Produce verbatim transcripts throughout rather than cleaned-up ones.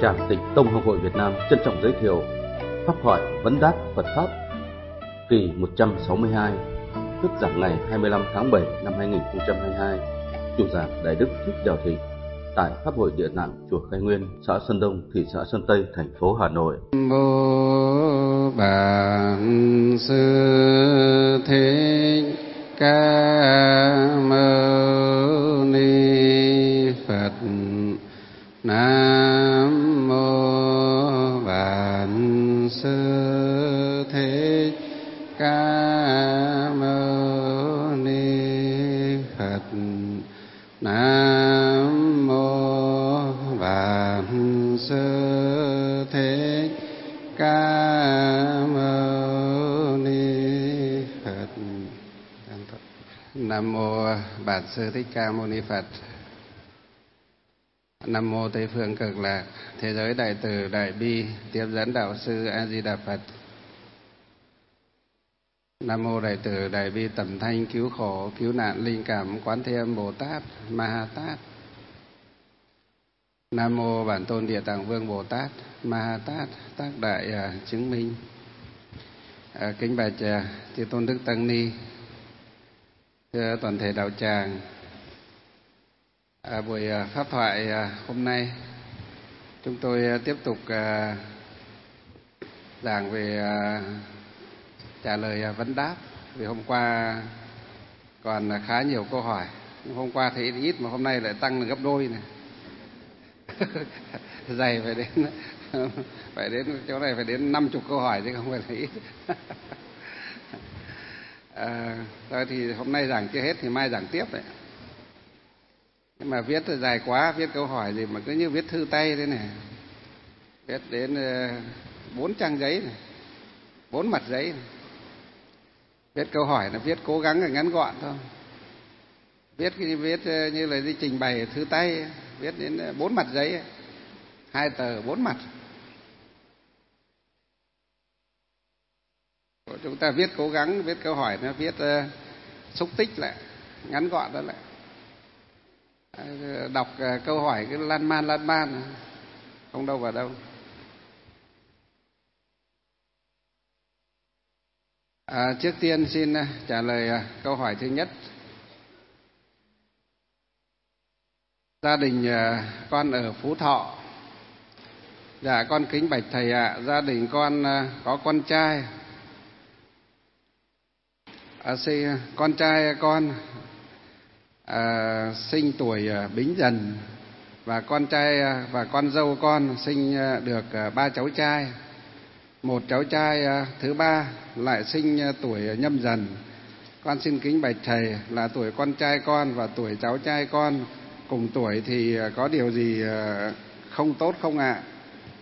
Tràng Tịnh Tông Học hội Việt Nam trân trọng giới thiệu Pháp thoại vấn đáp Phật Pháp kỳ một trăm sáu mươi hai, thuyết giảng ngày hai mươi lăm tháng bảy năm hai nghìn không trăm hai mươi hai, chủ giảng Đại Đức Thích Đạo Thị tại Pháp hội Địa Tạng chùa Khai Nguyên, xã Sơn Đông, thị xã Sơn Tây, thành phố Hà Nội. Bồ Bản Sư Thích Ca Mâu Ni Phật. Nam mô Bản Sư Thích Ca Mâu Ni Phật. Nam mô Bản Sư Thích Ca Mâu Ni Phật. Nam mô Bản Sư Thích Ca Mâu Ni Phật. Nam mô Tây phương Cực Lạc Thế giới Đại Từ Đại Bi Tiếp dẫn Đạo sư A Di Đà Phật. Nam mô Đại Từ Đại Bi Tầm Thanh Cứu Khổ Cứu Nạn Linh Cảm Quán Thế Âm Bồ Tát Ma Ha Tát. Nam mô Bản Tôn Địa Tạng Vương Bồ Tát Ma Ha Tát tác đại à, chứng minh. À, kính bạch à, chư tôn đức tăng ni, thưa toàn thể đạo tràng. À, buổi à, pháp thoại à, hôm nay chúng tôi à, tiếp tục à, giảng về à, trả lời à, vấn đáp. Vì hôm qua còn à, khá nhiều câu hỏi, nhưng hôm qua thấy ít mà hôm nay lại tăng lên gấp đôi này. Dày phải đến phải đến chỗ này phải đến năm chục câu hỏi chứ không phải là ít. À, thôi thì hôm nay giảng chưa hết thì mai giảng tiếp đấy. Nhưng mà viết thì dài quá, viết câu hỏi gì mà cứ như viết thư tay thế này, viết đến bốn trang giấy này, bốn mặt giấy này. Viết câu hỏi là viết cố gắng là ngắn gọn thôi, viết cái viết như là đi trình bày thư tay, viết đến bốn mặt giấy, hai tờ bốn mặt. Chúng ta viết cố gắng viết câu hỏi nó viết uh, xúc tích lại, ngắn gọn đó lại. Uh, đọc uh, câu hỏi cứ lan man lan man, không đâu vào đâu. À, trước tiên xin uh, trả lời uh, câu hỏi thứ nhất. Gia đình uh, con ở Phú Thọ. Dạ con kính bạch thầy ạ, à, gia đình con uh, có con trai. À, sinh, con trai con à, sinh tuổi à, Bính Dần, và con trai à, và con dâu con sinh à, được à, ba cháu trai. Một cháu trai à, thứ ba lại sinh à, tuổi à, Nhâm Dần. Con xin kính bạch thầy là tuổi con trai con và tuổi cháu trai con cùng tuổi thì à, có điều gì à, không tốt không ạ? À?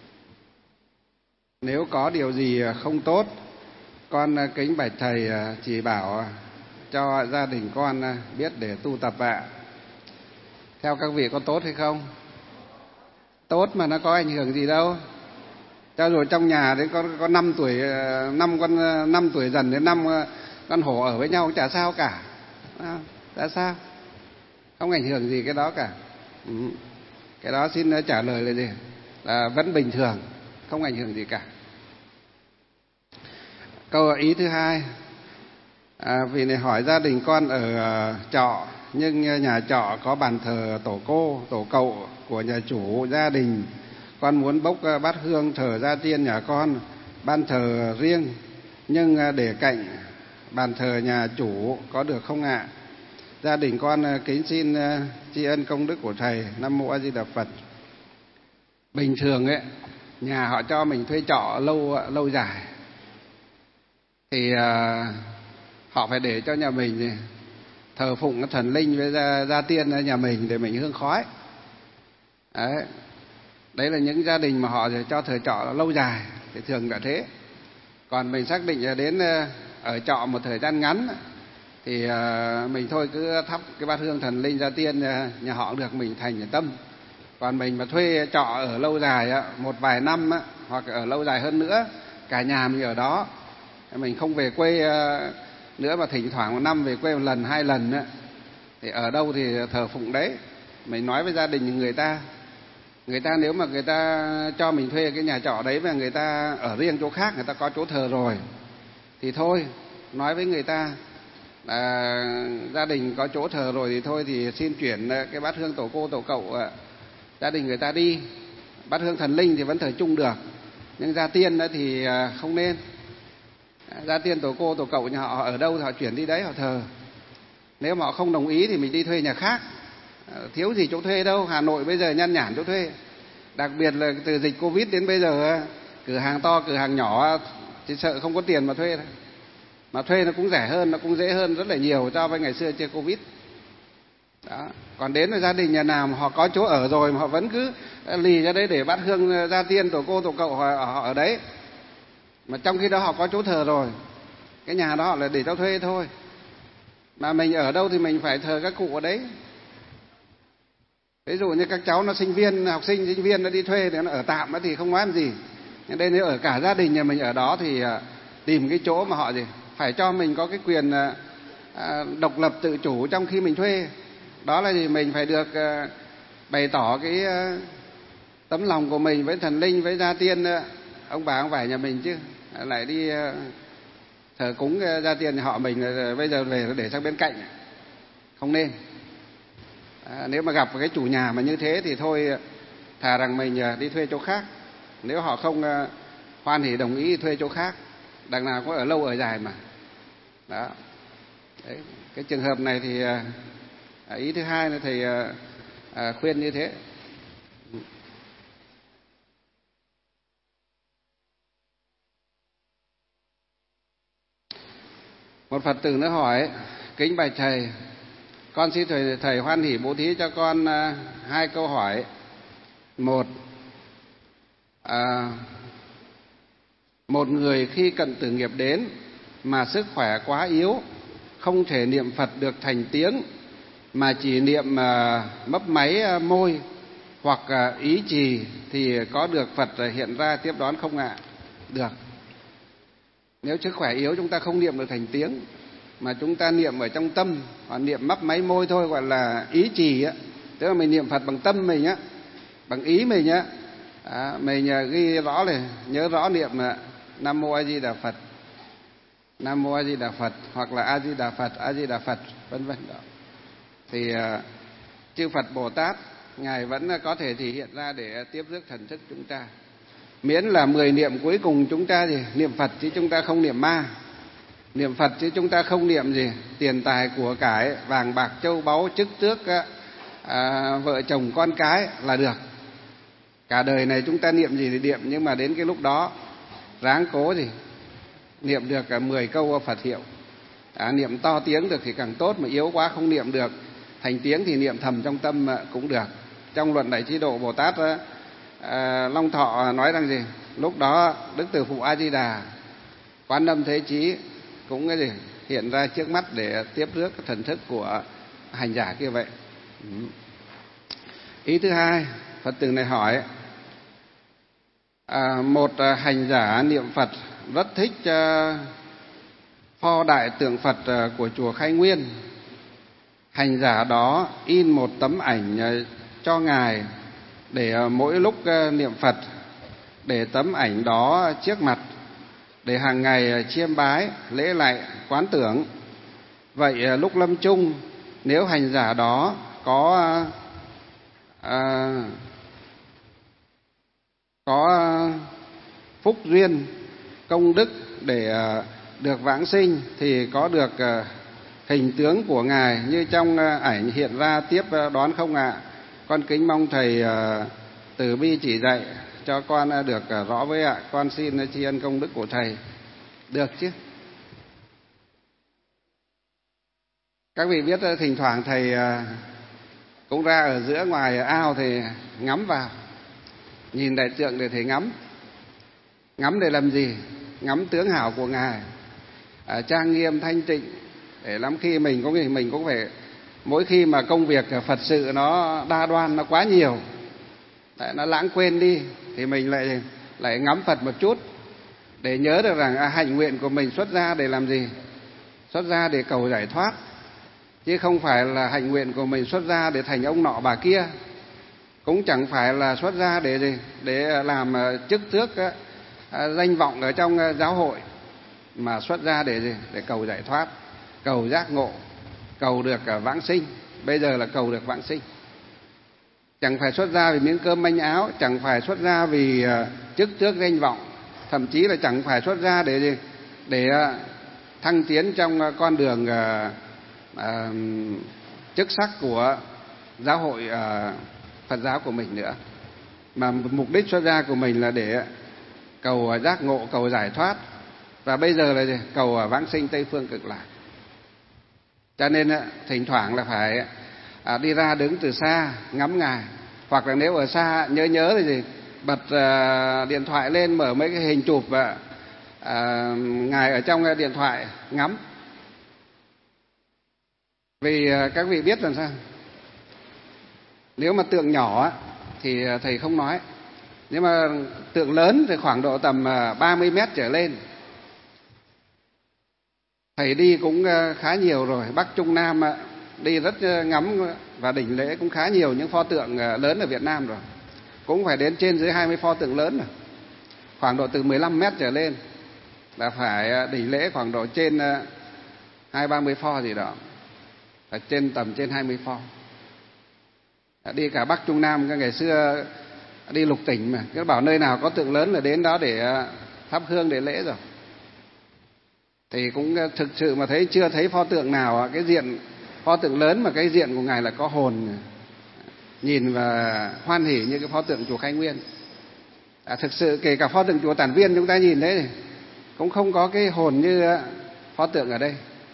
Nếu có điều gì à, không tốt, con kính bạch thầy chỉ bảo cho gia đình con biết để tu tập ạ. Theo các vị có tốt hay không? Tốt mà nó có ảnh hưởng gì đâu. Cho rồi trong nhà đấy có có năm tuổi năm con năm tuổi Dần đến năm con Hổ ở với nhau chả sao cả. Chả sao? Không ảnh hưởng gì cái đó cả. Ừ. Cái đó xin trả lời là gì? Là vẫn bình thường, không ảnh hưởng gì cả. Câu ý thứ hai, à, vị này hỏi gia đình con ở uh, trọ, nhưng nhà trọ có bàn thờ tổ cô, tổ cậu của nhà chủ gia đình. Con muốn bốc uh, bát hương thờ gia tiên nhà con, ban thờ riêng, nhưng uh, để cạnh bàn thờ nhà chủ có được không ạ? Gia đình con uh, kính xin uh, tri ân công đức của thầy. Nam mô A Di Đà Phật. Bình thường ấy, nhà họ cho mình thuê trọ lâu uh, lâu dài thì uh, họ phải để cho nhà mình thờ phụng cái thần linh với gia, gia tiên ở nhà mình để mình hương khói. Đấy. Đấy là những gia đình mà họ cho thờ trọ lâu dài thì thường là thế. Còn mình xác định đến uh, ở trọ một thời gian ngắn thì uh, mình thôi cứ thắp cái bát hương thần linh gia tiên uh, nhà họ được, mình thành tâm. Còn mình mà thuê trọ ở lâu dài uh, một vài năm uh, hoặc ở lâu dài hơn nữa, cả nhà mình ở đó, mình không về quê nữa mà thỉnh thoảng một năm về quê một lần hai lần nữa, thì ở đâu thì thờ phụng đấy. Mình nói với gia đình người ta Người ta nếu mà người ta cho mình thuê cái nhà trọ đấy và người ta ở riêng chỗ khác, người ta có chỗ thờ rồi thì thôi, nói với người ta là gia đình có chỗ thờ rồi thì thôi thì xin chuyển cái bát hương tổ cô tổ cậu gia đình người ta đi. Bát hương thần linh thì vẫn thờ chung được, nhưng gia tiên thì không nên. Gia tiên tổ cô tổ cậu nhà họ ở đâu thì họ chuyển đi đấy họ thờ. Nếu mà họ không đồng ý thì mình đi thuê nhà khác, thiếu gì chỗ thuê đâu. Hà Nội bây giờ nhan nhản chỗ thuê, đặc biệt là từ dịch Covid đến bây giờ, cửa hàng to cửa hàng nhỏ chỉ sợ không có tiền mà thuê thôi. Mà thuê nó cũng rẻ hơn, nó cũng dễ hơn rất là nhiều so với ngày xưa chưa Covid. Đó. Còn đến là gia đình nhà nào mà họ có chỗ ở rồi mà họ vẫn cứ lì ra đấy để bát hương gia tiên tổ cô tổ cậu họ, họ ở đấy, mà trong khi đó họ có chỗ thờ rồi, cái nhà đó họ là để cho thuê thôi. Mà mình ở đâu thì mình phải thờ các cụ ở đấy. Ví dụ như các cháu nó sinh viên, học sinh sinh viên nó đi thuê thì nó ở tạm thì không nói làm gì. Nhưng đây nếu ở cả gia đình nhà mình ở đó thì tìm cái chỗ mà họ gì phải cho mình có cái quyền độc lập tự chủ trong khi mình thuê. Đó là gì? Mình phải được bày tỏ cái tấm lòng của mình với thần linh, với gia tiên, ông bà ông vải nhà mình, chứ lại đi thờ cúng gia tiên họ mình bây giờ về để sang bên cạnh, không nên. À, nếu mà gặp cái chủ nhà mà như thế thì thôi, thà rằng mình đi thuê chỗ khác. Nếu họ không hoan hỉ đồng ý thuê chỗ khác, đằng nào có ở lâu ở dài mà. Đó. Đấy. Cái trường hợp này thì ý thứ hai là thầy à, khuyên như thế. Một Phật tử nữa hỏi: kính bạch thầy, con xin thầy, thầy hoan hỉ bố thí cho con à, hai câu hỏi. Một, à, một người khi cận tử nghiệp đến mà sức khỏe quá yếu, không thể niệm Phật được thành tiếng, mà chỉ niệm à, mấp máy môi hoặc à, ý trì thì có được Phật hiện ra tiếp đón không ạ? Được. Nếu sức khỏe yếu chúng ta không niệm được thành tiếng, mà chúng ta niệm ở trong tâm, hoặc niệm mấp máy môi thôi, gọi là ý trì á, tức là mình niệm Phật bằng tâm mình á, bằng ý mình á, à, mình ghi rõ này, nhớ rõ niệm là Nam Mô A Di Đà Phật, Nam Mô A Di Đà Phật, hoặc là A Di Đà Phật, A Di Đà Phật, vân vân. Thì uh, chư Phật Bồ Tát ngài vẫn có thể thể hiện ra để tiếp rước thần thức chúng ta. Miễn là mười niệm cuối cùng chúng ta gì niệm Phật chứ chúng ta không niệm ma, niệm Phật chứ chúng ta không niệm gì tiền tài của cải, vàng bạc châu báu, chức tước, à, vợ chồng con cái là được. Cả đời này chúng ta niệm gì thì niệm, nhưng mà đến cái lúc đó ráng cố gì niệm được cả mười câu Phật hiệu. À, niệm to tiếng được thì càng tốt, mà yếu quá không niệm được thành tiếng thì niệm thầm trong tâm cũng được. Trong luận Đại Trí Độ Bồ Tát à, Long Thọ nói rằng gì, lúc đó Đức Từ Phụ A Di Đà, Quán Âm Thế Chí cũng cái gì hiện ra trước mắt để tiếp rước thần thức của hành giả kia vậy. Ừ. Ý thứ hai, Phật tử này hỏi: à, một hành giả niệm Phật rất thích uh, pho đại tượng Phật uh, của chùa Khai Nguyên. Hành giả đó in một tấm ảnh uh, cho ngài để uh, mỗi lúc uh, niệm Phật, để tấm ảnh đó trước mặt, để hàng ngày uh, chiêm bái lễ lạy quán tưởng. Vậy uh, lúc lâm chung, nếu hành giả đó có uh, uh, có phúc duyên công đức để được vãng sinh thì có được hình tướng của ngài như trong ảnh hiện ra tiếp đón không ạ? Con kính mong thầy từ bi chỉ dạy cho con được rõ với ạ. Con xin tri ân công đức của thầy. Được chứ? Các vị biết thỉnh thoảng thầy cũng ra ở giữa ngoài ao thì ngắm vào, nhìn đại tượng để thầy ngắm. Ngắm để làm gì? Ngắm tướng hảo của ngài, à, trang nghiêm thanh tịnh. Để lắm khi mình cũng mình cũng phải, mỗi khi mà công việc Phật sự nó đa đoan, nó quá nhiều, tại nó lãng quên đi, thì mình lại lại ngắm Phật một chút để nhớ được rằng à, hạnh nguyện của mình xuất ra để làm gì? Xuất ra để cầu giải thoát, chứ không phải là hạnh nguyện của mình xuất ra để thành ông nọ bà kia. cũng chẳng phải là xuất gia để gì, để làm chức tước danh vọng ở trong giáo hội, mà xuất gia để gì, để cầu giải thoát, cầu giác ngộ, cầu được vãng sinh. Bây giờ là cầu được vãng sinh. Chẳng phải xuất gia vì miếng cơm manh áo, chẳng phải xuất gia vì chức tước danh vọng, thậm chí là chẳng phải xuất gia để gì, để thăng tiến trong con đường uh, uh, chức sắc của giáo hội uh, Phật giáo của mình nữa, mà mục đích xuất gia của mình là để cầu giác ngộ, cầu giải thoát, và bây giờ là gì? Cầu vãng sinh Tây phương cực lạc. Cho nên thỉnh thoảng là phải uh, đi ra đứng từ xa ngắm Ngài, hoặc là nếu ở xa nhớ nhớ thì gì, bật uh, điện thoại lên, mở mấy cái hình chụp và À, Ngài ở trong điện thoại ngắm. Vì các vị biết làm sao, nếu mà tượng nhỏ thì thầy không nói, nhưng mà tượng lớn thì khoảng độ tầm ba mươi mét trở lên. Thầy đi cũng khá nhiều rồi, Bắc Trung Nam đi rất ngắm, và đỉnh lễ cũng khá nhiều những pho tượng lớn ở Việt Nam rồi. Cũng phải đến trên dưới hai mươi pho tượng lớn rồi, khoảng độ từ mười lăm mét trở lên là phải đỉnh lễ, khoảng độ trên hai ba mươi pho gì đó, ở trên tầm trên hai mươi pho. Đi cả Bắc Trung Nam, ngày xưa đi lục tỉnh mà, cứ bảo nơi nào có tượng lớn là đến đó để thắp hương để lễ rồi. Thì cũng thực sự mà thấy chưa thấy pho tượng nào cái diện pho tượng lớn mà cái diện của Ngài là có hồn, nhìn và hoan hỉ như cái pho tượng chùa Khai Nguyên. À, thực sự kể cả pho tượng chùa Tản Viên chúng ta nhìn đấy cũng không có cái hồn như pho tượng ở đây.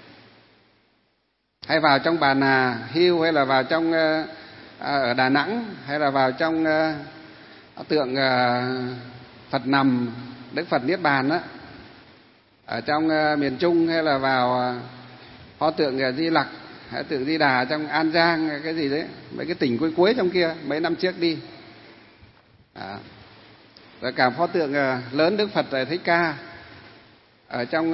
Hay vào trong Bà Nà Hills, hay là vào trong ở Đà Nẵng, hay là vào trong tượng Phật nằm, Đức Phật Niết Bàn đó, ở trong miền Trung, hay là vào pho tượng Di Lặc, hay tượng Di Đà trong An Giang, cái gì đấy, mấy cái tỉnh cuối cuối trong kia mấy năm trước đi. À, rồi cả pho tượng lớn Đức Phật Thích Ca ở trong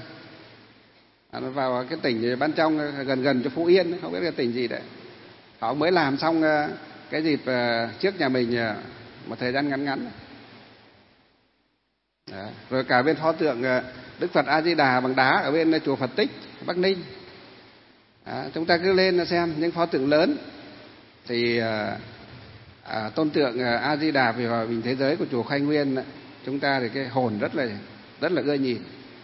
vào cái tỉnh ban trong gần gần cho Phú Yên, không biết cái tỉnh gì đấy, họ mới làm xong cái dịp trước nhà mình một thời gian ngắn ngắn. Đó. Rồi cả bên pho tượng Đức Phật A Di Đà bằng đá ở bên chùa Phật Tích Bắc Ninh. Đó. Chúng ta cứ lên xem những pho tượng lớn thì à, tôn tượng A Di Đà vì hòa bình thế giới của chùa Khai Nguyên, chúng ta thì cái hồn rất là rất là ưa nhìn.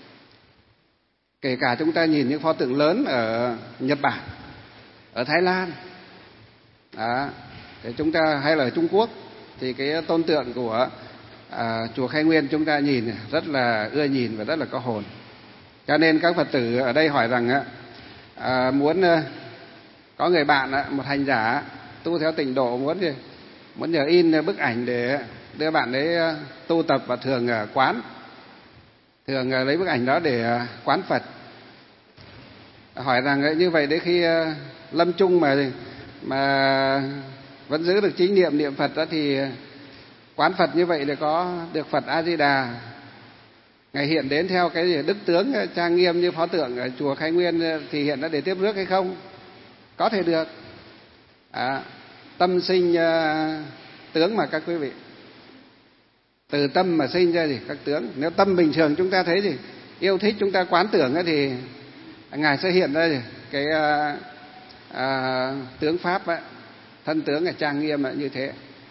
Kể cả chúng ta nhìn những pho tượng lớn ở Nhật Bản, ở Thái Lan, đó, thì chúng ta hay là ở Trung Quốc, thì cái tôn tượng của à, chùa Khai Nguyên chúng ta nhìn rất là ưa nhìn và rất là có hồn. Cho nên các Phật tử ở đây hỏi rằng à, muốn có người bạn, một hành giả tu theo tịnh độ, muốn gì, muốn nhờ in bức ảnh để đưa bạn ấy tu tập và thường quán, thường lấy bức ảnh đó để quán Phật. Hỏi rằng như vậy đến khi lâm chung mà mà vẫn giữ được chính niệm niệm Phật đó, thì quán Phật như vậy để có được Phật A Di Đà Ngài hiện đến theo cái gì đức tướng trang nghiêm như pho tượng ở chùa Khai Nguyên thì hiện đã để tiếp rước hay không? Có thể được. À, tâm sinh uh, tướng mà các quý vị, từ tâm mà sinh ra gì các tướng. Nếu tâm bình thường chúng ta thấy gì yêu thích, chúng ta quán tưởng ấy, thì Ngài sẽ hiện ra gì cái uh, uh, tướng pháp ấy, thân tướng là trang nghiêm như thế.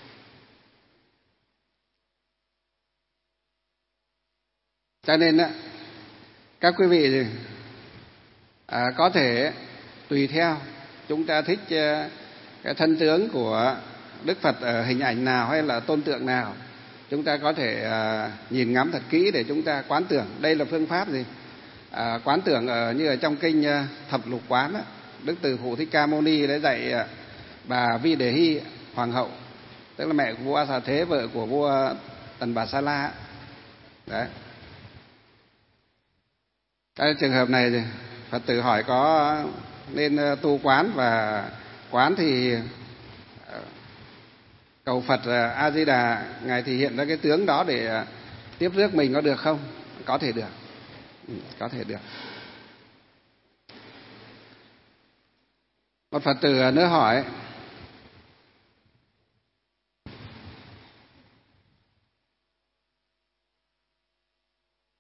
Cho nên á, các quý vị thì, à, có thể tùy theo chúng ta thích uh, cái thân tướng của Đức Phật ở hình ảnh nào hay là tôn tượng nào, chúng ta có thể uh, nhìn ngắm thật kỹ để chúng ta quán tưởng. Đây là phương pháp gì? À, quán tưởng ở như ở trong kinh uh, Thập Lục Quán á, Đức Từ Phụ Thích Ca Mâu Ni đã dạy uh, bà Vi Đề Hy hoàng hậu, tức là mẹ của vua A Xà Thế, vợ của vua Tần Bà Sa La. Đấy. Cái trường hợp này thì Phật tử hỏi có nên tu quán, và quán thì cầu Phật A Di Đà Ngài thì hiện ra cái tướng đó để tiếp rước mình có được không? Có thể được. Có thể được. Một Phật tử nữa hỏi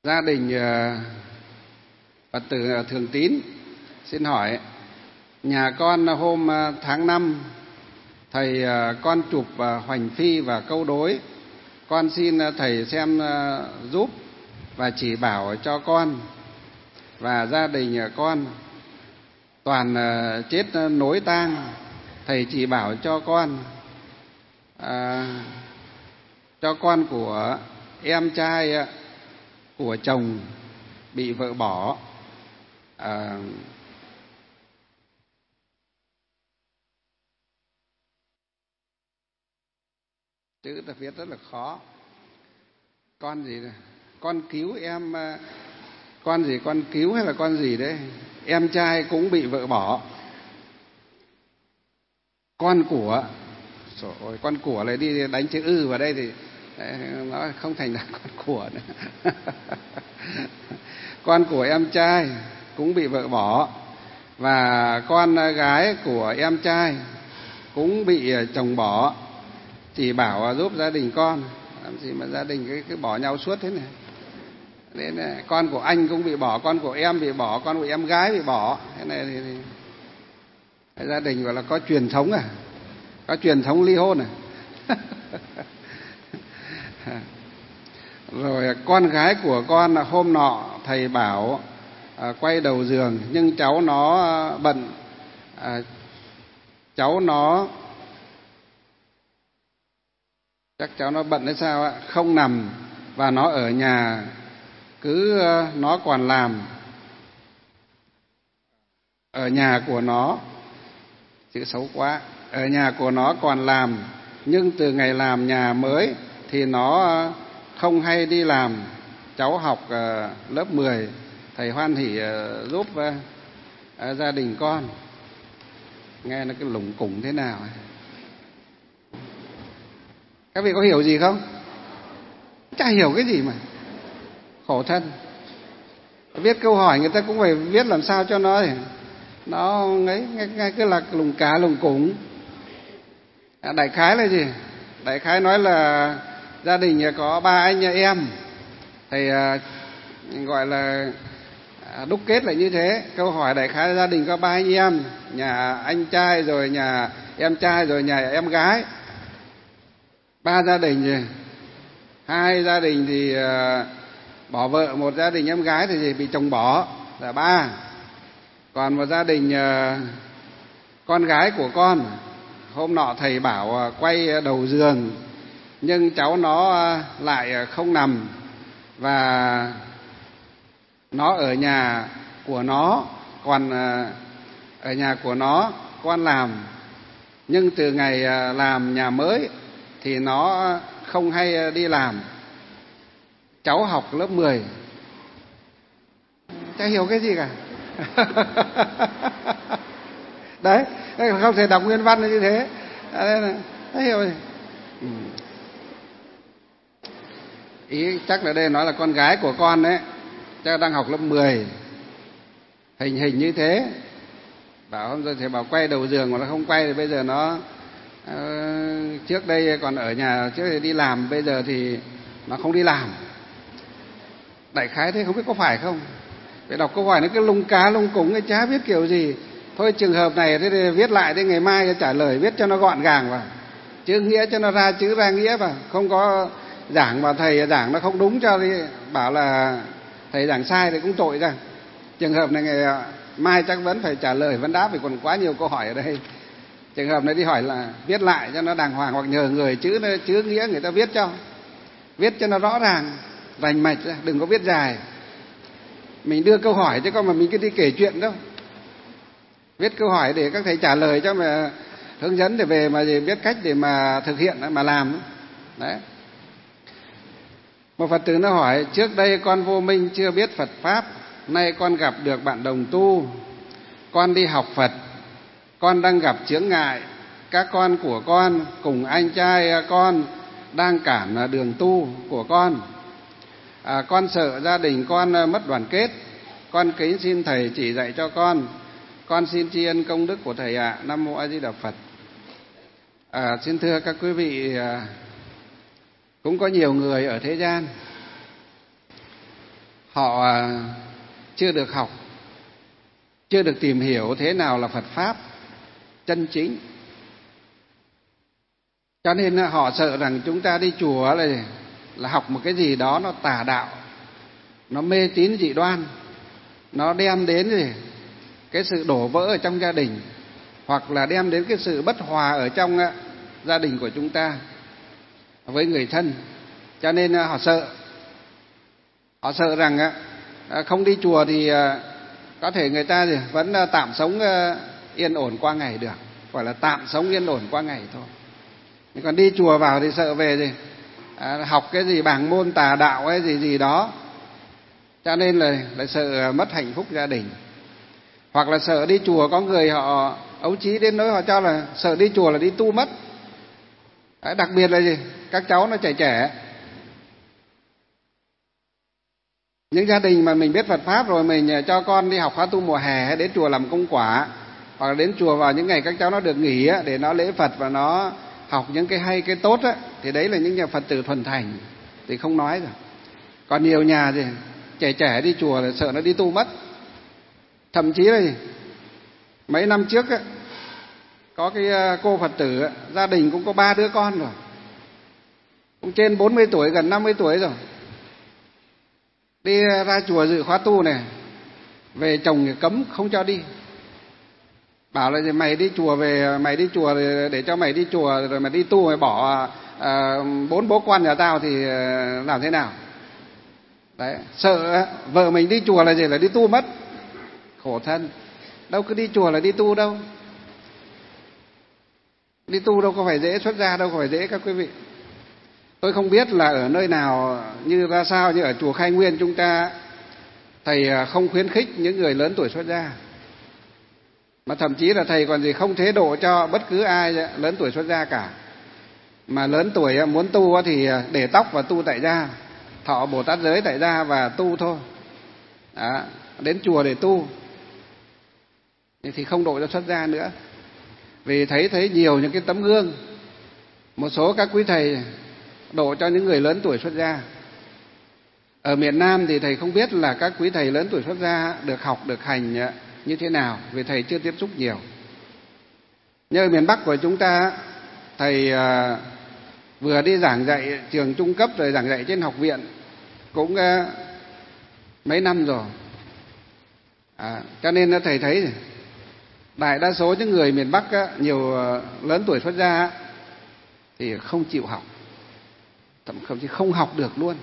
Gia đình Phật tử Thường Tín xin hỏi, nhà con hôm tháng năm thầy con chụp hoành phi và câu đối, con xin thầy xem giúp và chỉ bảo cho con và gia đình con toàn chết nối tang. Thầy chỉ bảo cho con à, cho con của em trai của chồng bị vợ bỏ, à, chữ ta viết rất là khó. Con gì này? Con cứu em, con gì con cứu hay là con gì đấy? Em trai cũng bị vợ bỏ. Con của, rồi con của lại đi đánh chữ ư vào đây thì nó không thành là con của nữa. Con của em trai cũng bị vợ bỏ và con gái của em trai cũng bị chồng bỏ. Chỉ bảo giúp gia đình con. Làm gì mà gia đình cứ, cứ bỏ nhau suốt thế này. Nên này, con của anh cũng bị bỏ, con của em bị bỏ, con của em gái bị bỏ. Thế này thì, thì gia đình gọi là có truyền thống à? Có truyền thống ly hôn à? Rồi con gái của con hôm nọ thầy bảo à, quay đầu giường, nhưng cháu nó bận, à, cháu nó chắc cháu nó bận hay sao ạ, không nằm và nó ở nhà, cứ nó còn làm ở nhà của nó, chữ xấu quá, ở nhà của nó còn làm, nhưng từ ngày làm nhà mới thì nó không hay đi làm. Cháu học lớp mười, thầy hoan hỉ giúp gia đình con. Nghe nó cái lủng củng thế nào? Các vị có hiểu gì không? Chả hiểu cái gì mà khổ thân. Viết câu hỏi người ta cũng phải viết làm sao cho nó nó ấy, ngay cứ là lùng cá lùng củng. Đại khái là gì? Đại khái nói là gia đình có ba anh em, thầy gọi là đúc kết lại như thế. Câu hỏi đại khái là gia đình có ba anh em, nhà anh trai rồi nhà em trai rồi nhà em gái. Ba gia đình gì? Hai gia đình thì bỏ vợ, một gia đình em gái thì bị chồng bỏ là ba. Còn một gia đình con gái của con, hôm nọ thầy bảo quay đầu giường, nhưng cháu nó lại không nằm và nó ở nhà của nó, còn ở nhà của nó con làm, nhưng từ ngày làm nhà mới thì nó không hay đi làm. Cháu học lớp mười. Chả hiểu cái gì cả. Đấy, không thể đọc nguyên văn như thế. Chả hiểu gì. Ý chắc là đây nói là con gái của con đấy, chắc đang học lớp mười. Hình hình như thế. Bảo hôm giờ thầy bảo quay đầu giường mà nó không quay thì bây giờ nó uh, trước đây còn ở nhà, trước đây đi làm, bây giờ thì nó không đi làm. Đại khái thế, không biết có phải không? Phải đọc câu hỏi nó cứ lung cá lung cúng, cái chả biết kiểu gì. Thôi trường hợp này thế thì viết lại thế ngày mai trả lời viết cho nó gọn gàng vào. Chữ nghĩa cho nó ra chữ ra nghĩa vào. Không có giảng mà thầy giảng nó không đúng cho thì bảo là thầy giảng sai thì cũng tội ra. Trường hợp này ngày mai chắc vẫn phải trả lời vấn đáp vì còn quá nhiều câu hỏi ở đây. Trường hợp này đi hỏi là viết lại cho nó đàng hoàng, hoặc nhờ người chữ chữ nghĩa người ta viết cho. Viết cho nó rõ ràng, rành mạch ra, đừng có viết dài. Mình đưa câu hỏi chứ không mà mình cứ đi kể chuyện đâu. Viết câu hỏi để các thầy trả lời cho mà hướng dẫn để về mà biết cách để mà thực hiện mà làm. Đấy. Một Phật tử nó hỏi, trước đây con vô minh chưa biết Phật Pháp, nay con gặp được bạn đồng tu, con đi học Phật, con đang gặp chướng ngại, các con của con cùng anh trai con đang cản đường tu của con. À, con sợ gia đình con mất đoàn kết, con kính xin thầy chỉ dạy cho con. Con xin tri ân công đức của thầy ạ. À. Nam mô A Di Đà Phật. À, xin thưa các quý vị, à, cũng có nhiều người ở thế gian họ chưa được học, chưa được tìm hiểu thế nào là Phật Pháp chân chính. Cho nên họ sợ rằng chúng ta đi chùa là, là học một cái gì đó nó tà đạo, nó mê tín dị đoan, nó đem đến gì cái sự đổ vỡ ở trong gia đình, hoặc là đem đến cái sự bất hòa ở trong gia đình của chúng ta với người thân. Cho nên họ sợ, họ sợ rằng không đi chùa thì có thể người ta vẫn tạm sống yên ổn qua ngày được, gọi là tạm sống yên ổn qua ngày thôi. Còn đi chùa vào thì sợ về gì à, học cái gì bảng môn tà đạo hay gì gì đó, cho nên là, là sợ mất hạnh phúc gia đình. Hoặc là sợ đi chùa, có người họ ấu trí đến nỗi họ cho là sợ đi chùa là đi tu mất. Đấy, đặc biệt là gì các cháu nó trẻ trẻ, những gia đình mà mình biết Phật Pháp rồi, mình cho con đi học khóa tu mùa hè hay đến chùa làm công quả, hoặc là đến chùa vào những ngày các cháu nó được nghỉ á, để nó lễ Phật và nó học những cái hay cái tốt á, thì đấy là những nhà Phật tử thuần thành thì không nói rồi. Còn nhiều nhà thì trẻ trẻ đi chùa là sợ nó đi tu mất. Thậm chí là gì? Mấy năm trước á, có cái cô Phật tử á, gia đình cũng có ba đứa con rồi, cũng trên bốn mươi tuổi, gần năm mươi tuổi rồi, đi ra chùa dự khóa tu này, về chồng thì cấm không cho đi, bảo là mày đi chùa về, mày đi chùa để cho mày đi chùa rồi mày đi tu, mày bỏ à, bốn bố quan nhà tao thì làm thế nào. Đấy, sợ vợ mình đi chùa là gì, là đi tu mất. Khổ thân, đâu cứ đi chùa là đi tu đâu, đi tu đâu có phải dễ, xuất gia đâu có phải dễ các quý vị. Tôi không biết là ở nơi nào như ra sao, như ở chùa Khai Nguyên chúng ta, thầy không khuyến khích những người lớn tuổi xuất gia, mà thậm chí là thầy còn gì không thế độ cho bất cứ ai lớn tuổi xuất gia cả. Mà lớn tuổi muốn tu thì để tóc và tu tại gia, thọ Bồ Tát giới tại gia và tu thôi. Đó, đến chùa để tu thì không độ cho xuất gia nữa. Vì thấy thấy nhiều những cái tấm gương, một số các quý thầy độ cho những người lớn tuổi xuất gia. Ở miền Nam thì thầy không biết là các quý thầy lớn tuổi xuất gia được học, được hành như thế nào, vì thầy chưa tiếp xúc nhiều. Nhưng ở miền Bắc của chúng ta, thầy uh, vừa đi giảng dạy trường trung cấp rồi giảng dạy trên học viện cũng uh, mấy năm rồi. À, cho nên thầy thấy đại đa số những người miền Bắc uh, nhiều uh, lớn tuổi xuất gia uh, thì không chịu học, thậm chí không học được luôn.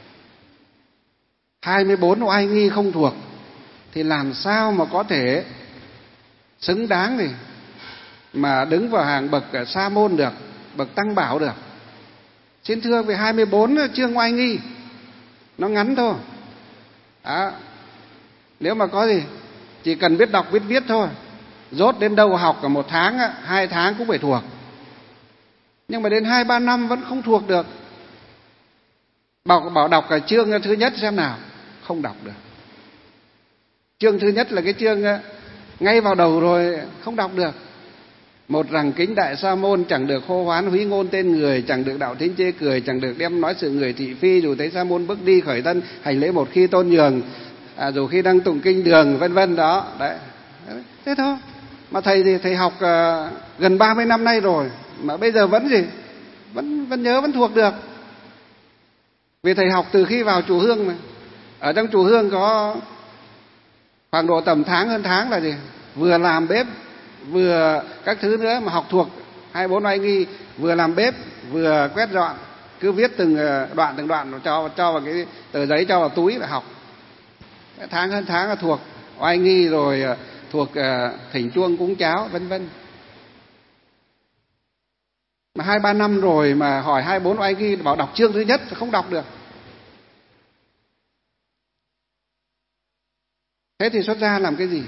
hai mươi bốn oai nghi không thuộc thì làm sao mà có thể xứng đáng thì mà đứng vào hàng bậc sa môn được, bậc tăng bảo được. Xin thưa, về hai mươi bốn chương oai nghi nó ngắn thôi. Đó. Nếu mà có gì chỉ cần biết đọc biết viết thôi, dốt đến đâu học cả một tháng, hai tháng cũng phải thuộc. Nhưng mà đến hai ba năm vẫn không thuộc được. Bảo, bảo đọc cả chương thứ nhất xem nào, không đọc được. Chương thứ nhất là cái chương ngay vào đầu rồi, không đọc được. Một rằng kính đại sa môn, chẳng được hô hoán húy ngôn tên người, chẳng được đạo thính chê cười, chẳng được đem nói sự người thị phi, dù thấy sa môn bước đi khởi thân hành lễ một khi tôn nhường, à, dù khi đang tụng kinh đường, vân vân đó. Đấy, thế thôi. Mà thầy thì thầy học uh, gần ba mươi năm nay rồi, mà bây giờ vẫn gì, vẫn vẫn nhớ, vẫn thuộc được. Vì thầy học từ khi vào chùa Hương mà. Ở trong chùa Hương có khoảng độ tầm tháng hơn tháng là gì, vừa làm bếp vừa các thứ nữa mà học thuộc hai mươi bốn oai nghi, vừa làm bếp vừa quét dọn, cứ viết từng đoạn từng đoạn cho cho vào cái tờ giấy, cho vào túi là học. Tháng hơn tháng là thuộc oai nghi rồi, thuộc thỉnh chuông cúng cháo vân vân. Mà hai ba năm rồi mà hỏi hai bốn oai nghi bảo đọc chương thứ nhất không đọc được. Thế thì xuất gia làm cái gì?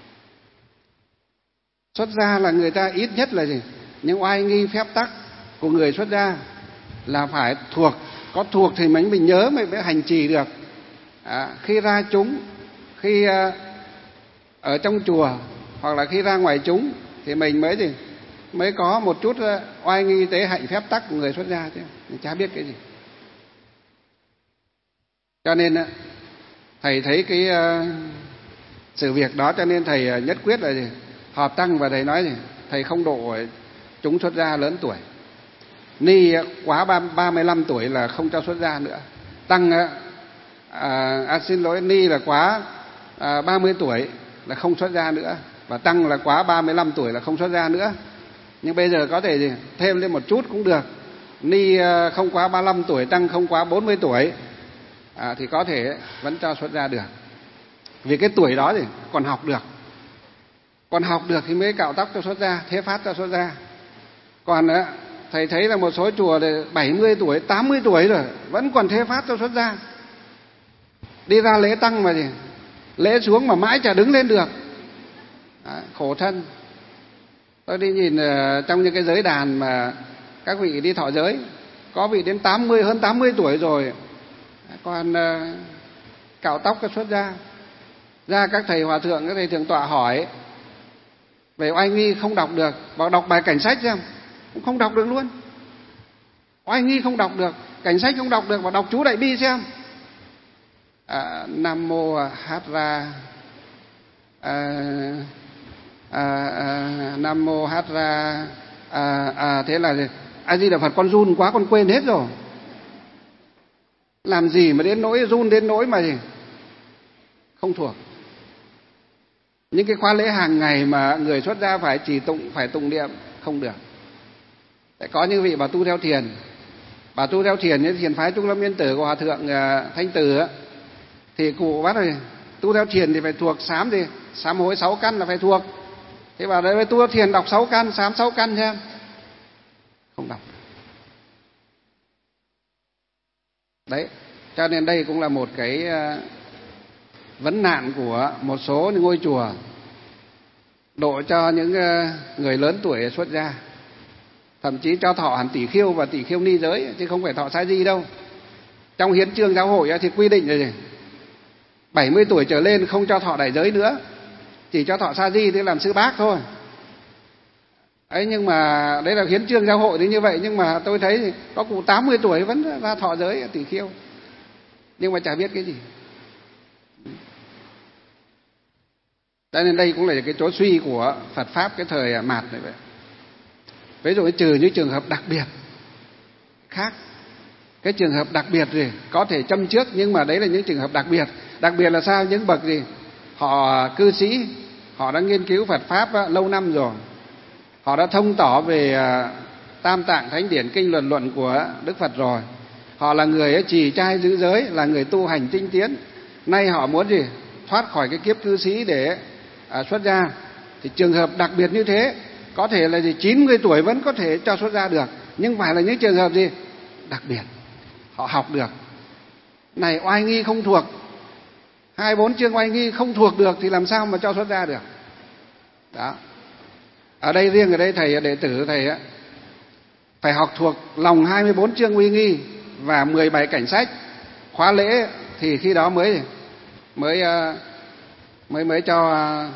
Xuất gia là người ta ít nhất là gì? Những oai nghi phép tắc của người xuất gia là phải thuộc, có thuộc thì mình mình nhớ mới mới hành trì được. À, khi ra chúng, khi uh, ở trong chùa hoặc là khi ra ngoài chúng thì mình mới gì? Mới có một chút uh, oai nghi tế hạnh phép tắc của người xuất gia chứ, mình chả biết cái gì. Cho nên uh, thầy thấy cái uh, sự việc đó, cho nên thầy nhất quyết là gì? Họp tăng và thầy nói gì? Thầy không độ chúng xuất gia lớn tuổi. Ni quá ba mươi lăm tuổi là không cho xuất gia nữa. Tăng à, à, xin lỗi, ni là quá à, ba mươi tuổi là không xuất gia nữa, và tăng là quá ba mươi lăm tuổi là không xuất gia nữa. Nhưng bây giờ có thể gì? Thêm lên một chút cũng được. Ni không quá ba mươi lăm tuổi, tăng không quá bốn mươi tuổi à, thì có thể vẫn cho xuất gia được. Vì cái tuổi đó thì còn học được, còn học được thì mới cạo tóc cho xuất gia, thế phát cho xuất gia. Còn á, thầy thấy là một số chùa thì bảy mươi tuổi, tám mươi tuổi rồi vẫn còn thế phát cho xuất gia. Đi ra lễ tăng mà gì? Lễ xuống mà mãi chả đứng lên được. Đấy, khổ thân. Tôi đi nhìn uh, trong những cái giới đàn mà các vị đi thọ giới, có vị đến tám mươi, hơn tám mươi tuổi rồi, còn uh, cạo tóc cho xuất gia. Ra các thầy hòa thượng, các thầy thượng tọa hỏi về oai nghi không đọc được, bảo đọc bài cảnh sách xem, cũng không đọc được luôn. Oai nghi không đọc được, cảnh sách không đọc được, bảo đọc chú Đại Bi xem. À, Nam Mô Hát Ra à, à, à, Nam Mô Hát Ra à, à, thế là A Di Đà Phật, con run quá, con quên hết rồi. Làm gì mà đến nỗi run đến nỗi mà gì không thuộc. Những cái khóa lễ hàng ngày mà người xuất gia phải chỉ tụng, phải tụng niệm không được. Để có những vị bà tu theo thiền, bà tu theo thiền như thiền phái Trung Lâm Yên Tử của hòa thượng uh, Thanh Từ á, thì cụ bắt rồi tu theo thiền thì phải thuộc sám, thì sám hối sáu căn là phải thuộc. Thế bảo đấy, tu theo thiền đọc sáu căn, sám sáu căn xem, không đọc. Đấy, cho nên đây cũng là một cái uh, vấn nạn của một số những ngôi chùa độ cho những uh, người lớn tuổi xuất gia, thậm chí cho thọ hẳn tỷ khiêu và tỷ khiêu ni giới, chứ không phải thọ sa di đâu. Trong hiến chương giáo hội thì quy định rồi, bảy mươi tuổi trở lên không cho thọ đại giới nữa, chỉ cho thọ sa di thì làm sư bác thôi. Ấy, nhưng mà đấy là hiến chương giáo hội thì như vậy, nhưng mà tôi thấy có cụ tám mươi tuổi vẫn ra thọ giới tỷ khiêu, nhưng mà chả biết cái gì. Cho nên đây cũng là cái chỗ suy của Phật pháp cái thời mạt này vậy. Ví dụ trừ những trường hợp đặc biệt khác, cái trường hợp đặc biệt gì có thể châm trước, nhưng mà đấy là những trường hợp đặc biệt. Đặc biệt là sao? Những bậc gì họ cư sĩ, họ đã nghiên cứu Phật pháp á, lâu năm rồi, họ đã thông tỏ về à, Tam Tạng Thánh Điển Kinh Luận Luận của Đức Phật rồi, họ là người trì trai giữ giới, là người tu hành tinh tiến. Nay họ muốn gì thoát khỏi cái kiếp cư sĩ để à, xuất gia, thì trường hợp đặc biệt như thế có thể là gì chín mươi tuổi vẫn có thể cho xuất gia được, nhưng phải là những trường hợp gì đặc biệt, họ học được. Này oai nghi không thuộc, hai bốn chương oai nghi không thuộc được thì làm sao mà cho xuất gia được. Đó. Ở đây riêng ở đây thầy đệ tử thầy á, phải học thuộc lòng hai mươi bốn chương uy nghi và mười bảy cảnh sách. Khóa lễ thì khi đó mới mới mới mới cho,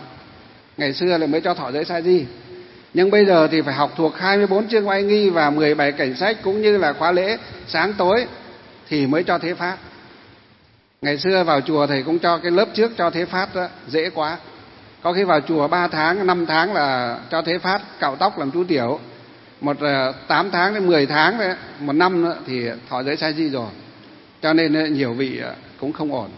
ngày xưa là mới cho thọ giới sa di. Nhưng bây giờ thì phải học thuộc hai mươi bốn chương oai nghi và mười bảy cảnh sách, cũng như là khóa lễ sáng tối thì mới cho thế phát. Ngày xưa vào chùa thầy cũng cho cái lớp trước cho thế phát đó, dễ quá. Có khi vào chùa ba tháng, năm tháng là cho thế phát, cạo tóc làm chú tiểu. Một tám tháng đến mười tháng đấy, một năm nữa thì thọ giới sa di rồi. Cho nên nhiều vị cũng không ổn.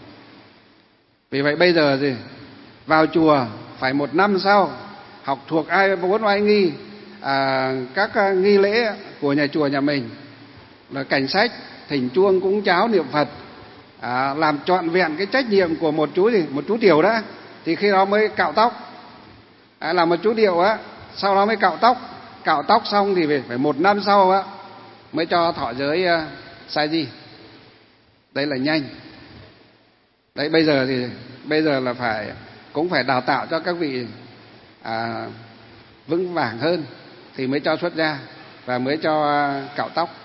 Vì vậy bây giờ gì vào chùa phải một năm sau học thuộc ai bốn oai nghi, à, các nghi lễ của nhà chùa nhà mình, là cảnh sách, thỉnh chuông, cúng cháo, niệm Phật, à, làm trọn vẹn cái trách nhiệm của một chú gì một chú tiểu đã, thì khi đó mới cạo tóc. À, làm một chú điệu á, sau đó mới cạo tóc. Cạo tóc xong thì phải một năm sau á mới cho thọ giới uh, sa di. Đấy là nhanh. Đấy, bây giờ thì bây giờ là phải cũng phải đào tạo cho các vị à, vững vàng hơn thì mới cho xuất gia và mới cho uh, cạo tóc.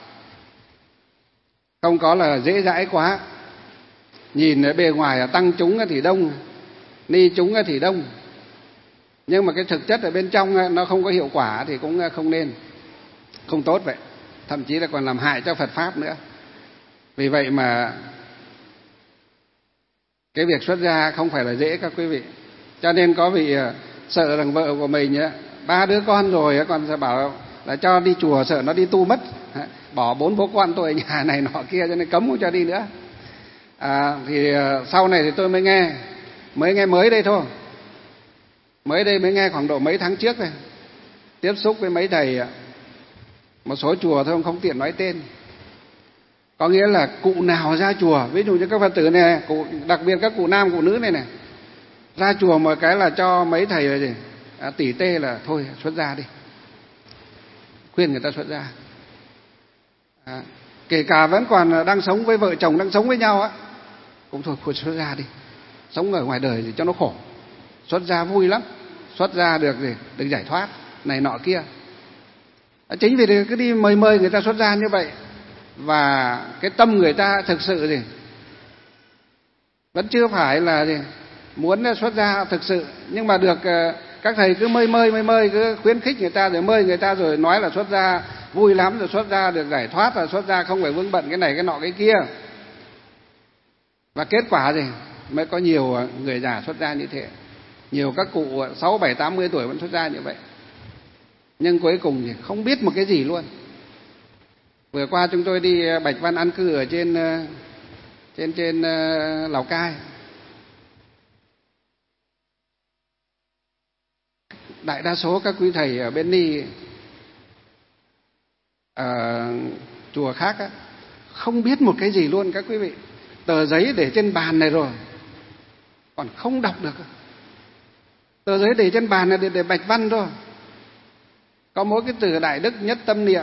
Không có là dễ dãi quá. Nhìn ở bề ngoài là tăng chúng thì đông, ni chúng thì đông, nhưng mà cái thực chất ở bên trong nó không có hiệu quả thì cũng không nên, không tốt vậy, thậm chí là còn làm hại cho Phật pháp nữa. Vì vậy mà Cái việc xuất gia không phải là dễ các quý vị. Cho nên có vị sợ rằng vợ của mình ấy, ba đứa con rồi còn sẽ bảo là cho đi chùa, sợ nó đi tu mất, bỏ bốn bố con tôi ở nhà này nọ kia, cho nên cấm không cho đi nữa. À, thì sau này thì tôi mới nghe, mới nghe mới đây thôi, mới đây mới nghe khoảng độ mấy tháng trước này, tiếp xúc với mấy thầy một số chùa thôi không tiện nói tên. Có nghĩa là cụ nào ra chùa, ví dụ như các Phật tử này, cụ, đặc biệt các cụ nam cụ nữ này này, ra chùa một cái là cho mấy thầy là gì à, tỉ tê là thôi xuất gia đi, khuyên người ta xuất gia. À, kể cả vẫn còn đang sống với vợ chồng, đang sống với nhau á, cũng thôi khuyên xuất gia đi, sống ở ngoài đời thì cho nó khổ, xuất gia vui lắm, xuất gia được gì được giải thoát này nọ kia. À, chính vì cứ đi mời mời người ta xuất gia như vậy, và cái tâm người ta thực sự gì vẫn chưa phải là gì muốn xuất gia thực sự, nhưng mà được các thầy cứ mời mời mời mời cứ khuyến khích người ta, rồi mời người ta, rồi nói là xuất gia vui lắm, rồi xuất gia được giải thoát, là xuất gia không phải vướng bận cái này cái nọ cái kia. Và kết quả gì mới có nhiều người già xuất gia như thế, nhiều các cụ sáu bảy tám mươi tuổi vẫn xuất gia như vậy, nhưng cuối cùng thì không biết một cái gì luôn. Vừa qua chúng tôi đi Bạch Văn an cư ở trên trên trên Lào Cai, đại đa số các quý thầy ở bên Ni, ở chùa khác á, không biết một cái gì luôn các quý vị. Tờ giấy để trên bàn này rồi còn không đọc được, tờ giấy để trên bàn này để, để bạch văn thôi, có mỗi cái từ đại đức nhất tâm niệm,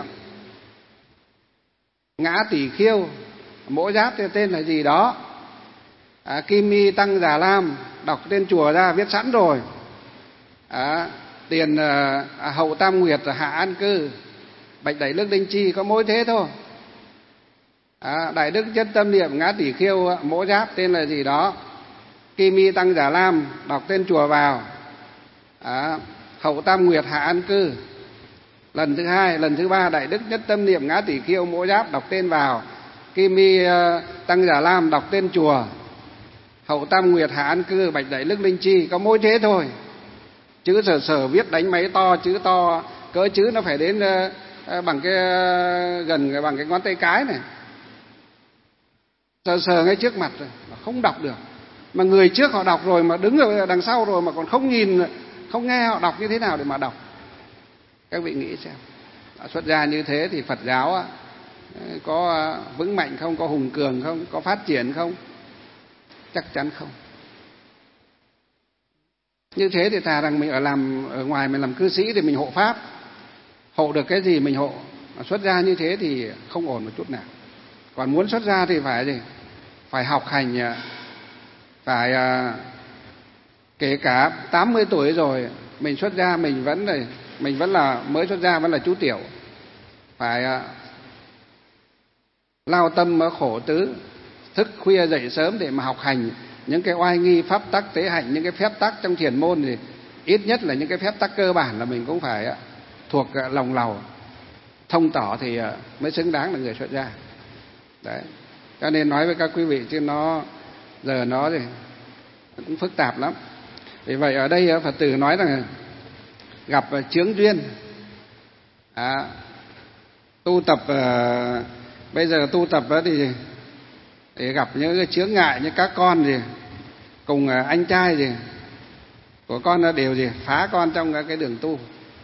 ngã tỷ khiêu, mỗ giáp tên là gì đó, à, kim mi tăng già lam, đọc tên chùa ra viết sẵn rồi, à, tiền à, hậu tam nguyệt hạ an cư, bạch đại đức linh chi, có mỗi thế thôi. À, đại đức nhất tâm niệm, ngã tỷ khiêu, mỗ giáp tên là gì đó, kim mi tăng già lam, đọc tên chùa vào, à, hậu tam nguyệt hạ an cư. Lần thứ hai, lần thứ ba, đại đức nhất tâm niệm, ngã tỷ khiêu, mỗ giáp, đọc tên vào, kim mi tăng già lam, đọc tên chùa, hậu tam nguyệt hạ an cư, bạch đại đức linh chi, có mỗi thế thôi. Chữ sở sở viết đánh máy to, chữ to cỡ chữ nó phải đến uh, bằng cái uh, gần bằng cái ngón tay cái này, sờ sờ ngay trước mặt rồi mà không đọc được. Mà người trước họ đọc rồi, mà đứng ở đằng sau rồi mà còn không nhìn, không nghe họ đọc như thế nào để mà đọc. Các vị nghĩ xem, xuất gia như thế thì Phật giáo á, có vững mạnh không, có hùng cường không, có phát triển không? Chắc chắn không. Như thế thì thà rằng mình ở làm ở ngoài mình làm cư sĩ thì mình hộ pháp, hộ được cái gì mình hộ. Mà xuất gia như thế thì không ổn một chút nào. Còn muốn xuất gia thì phải gì? Phải học hành, phải kể cả tám mươi tuổi rồi mình xuất gia, mình vẫn này, mình vẫn là mới xuất gia, vẫn là chú tiểu, phải lao tâm khổ tứ, thức khuya dậy sớm để mà học hành những cái oai nghi pháp tắc tế hạnh, những cái phép tắc trong thiền môn, thì ít nhất là những cái phép tắc cơ bản là mình cũng phải thuộc lòng lầu thông tỏ thì mới xứng đáng là người xuất gia. Đấy, cho nên nói với các quý vị chứ nó giờ nó thì cũng phức tạp lắm. Vì vậy ở đây Phật tử nói rằng gặp chướng duyên, à, tu tập uh, bây giờ tu tập thì để gặp những cái chướng ngại, như các con gì cùng anh trai gì của con đều gì phá con trong cái đường tu.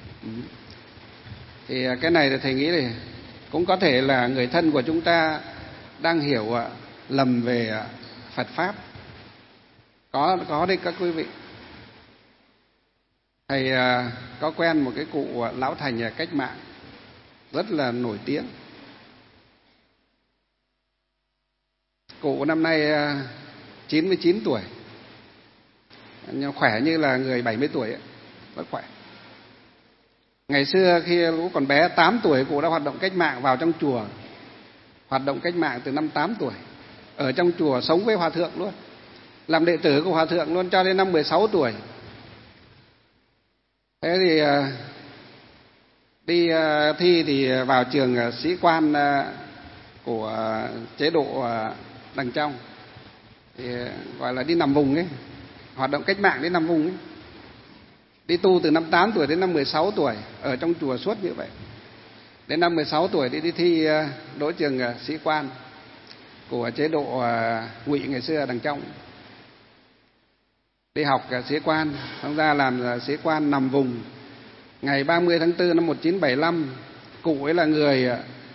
Thì cái này thì thầy nghĩ thì cũng có thể là người thân của chúng ta đang hiểu lầm về Phật pháp. Có có đấy các quý vị. Thầy có quen một cái cụ lão thành cách mạng rất là nổi tiếng. Cụ năm nay chín mươi chín tuổi, khỏe như là người bảy mươi tuổi ấy, rất khỏe. Ngày xưa khi lũ còn bé, tám tuổi cụ đã hoạt động cách mạng vào trong chùa, hoạt động cách mạng từ năm tám tuổi, ở trong chùa sống với hòa thượng luôn, làm đệ tử của hòa thượng luôn cho đến năm mười sáu tuổi. Thế thì đi thi thì vào trường sĩ quan của chế độ đằng trong. thì gọi là đi nằm vùng ấy, hoạt động cách mạng đến nằm vùng ấy. Đi tu từ năm tám tuổi đến năm mười sáu tuổi, ở trong chùa suốt như vậy. Đến năm mười sáu tuổi đi đi thi đỗ trường sĩ quan của chế độ Ngụy ngày xưa ở đằng trong. Đi học sĩ quan, xong ra làm sĩ quan nằm vùng. Ngày ba mươi tháng tư năm một nghìn chín trăm bảy mươi lăm, cụ ấy là người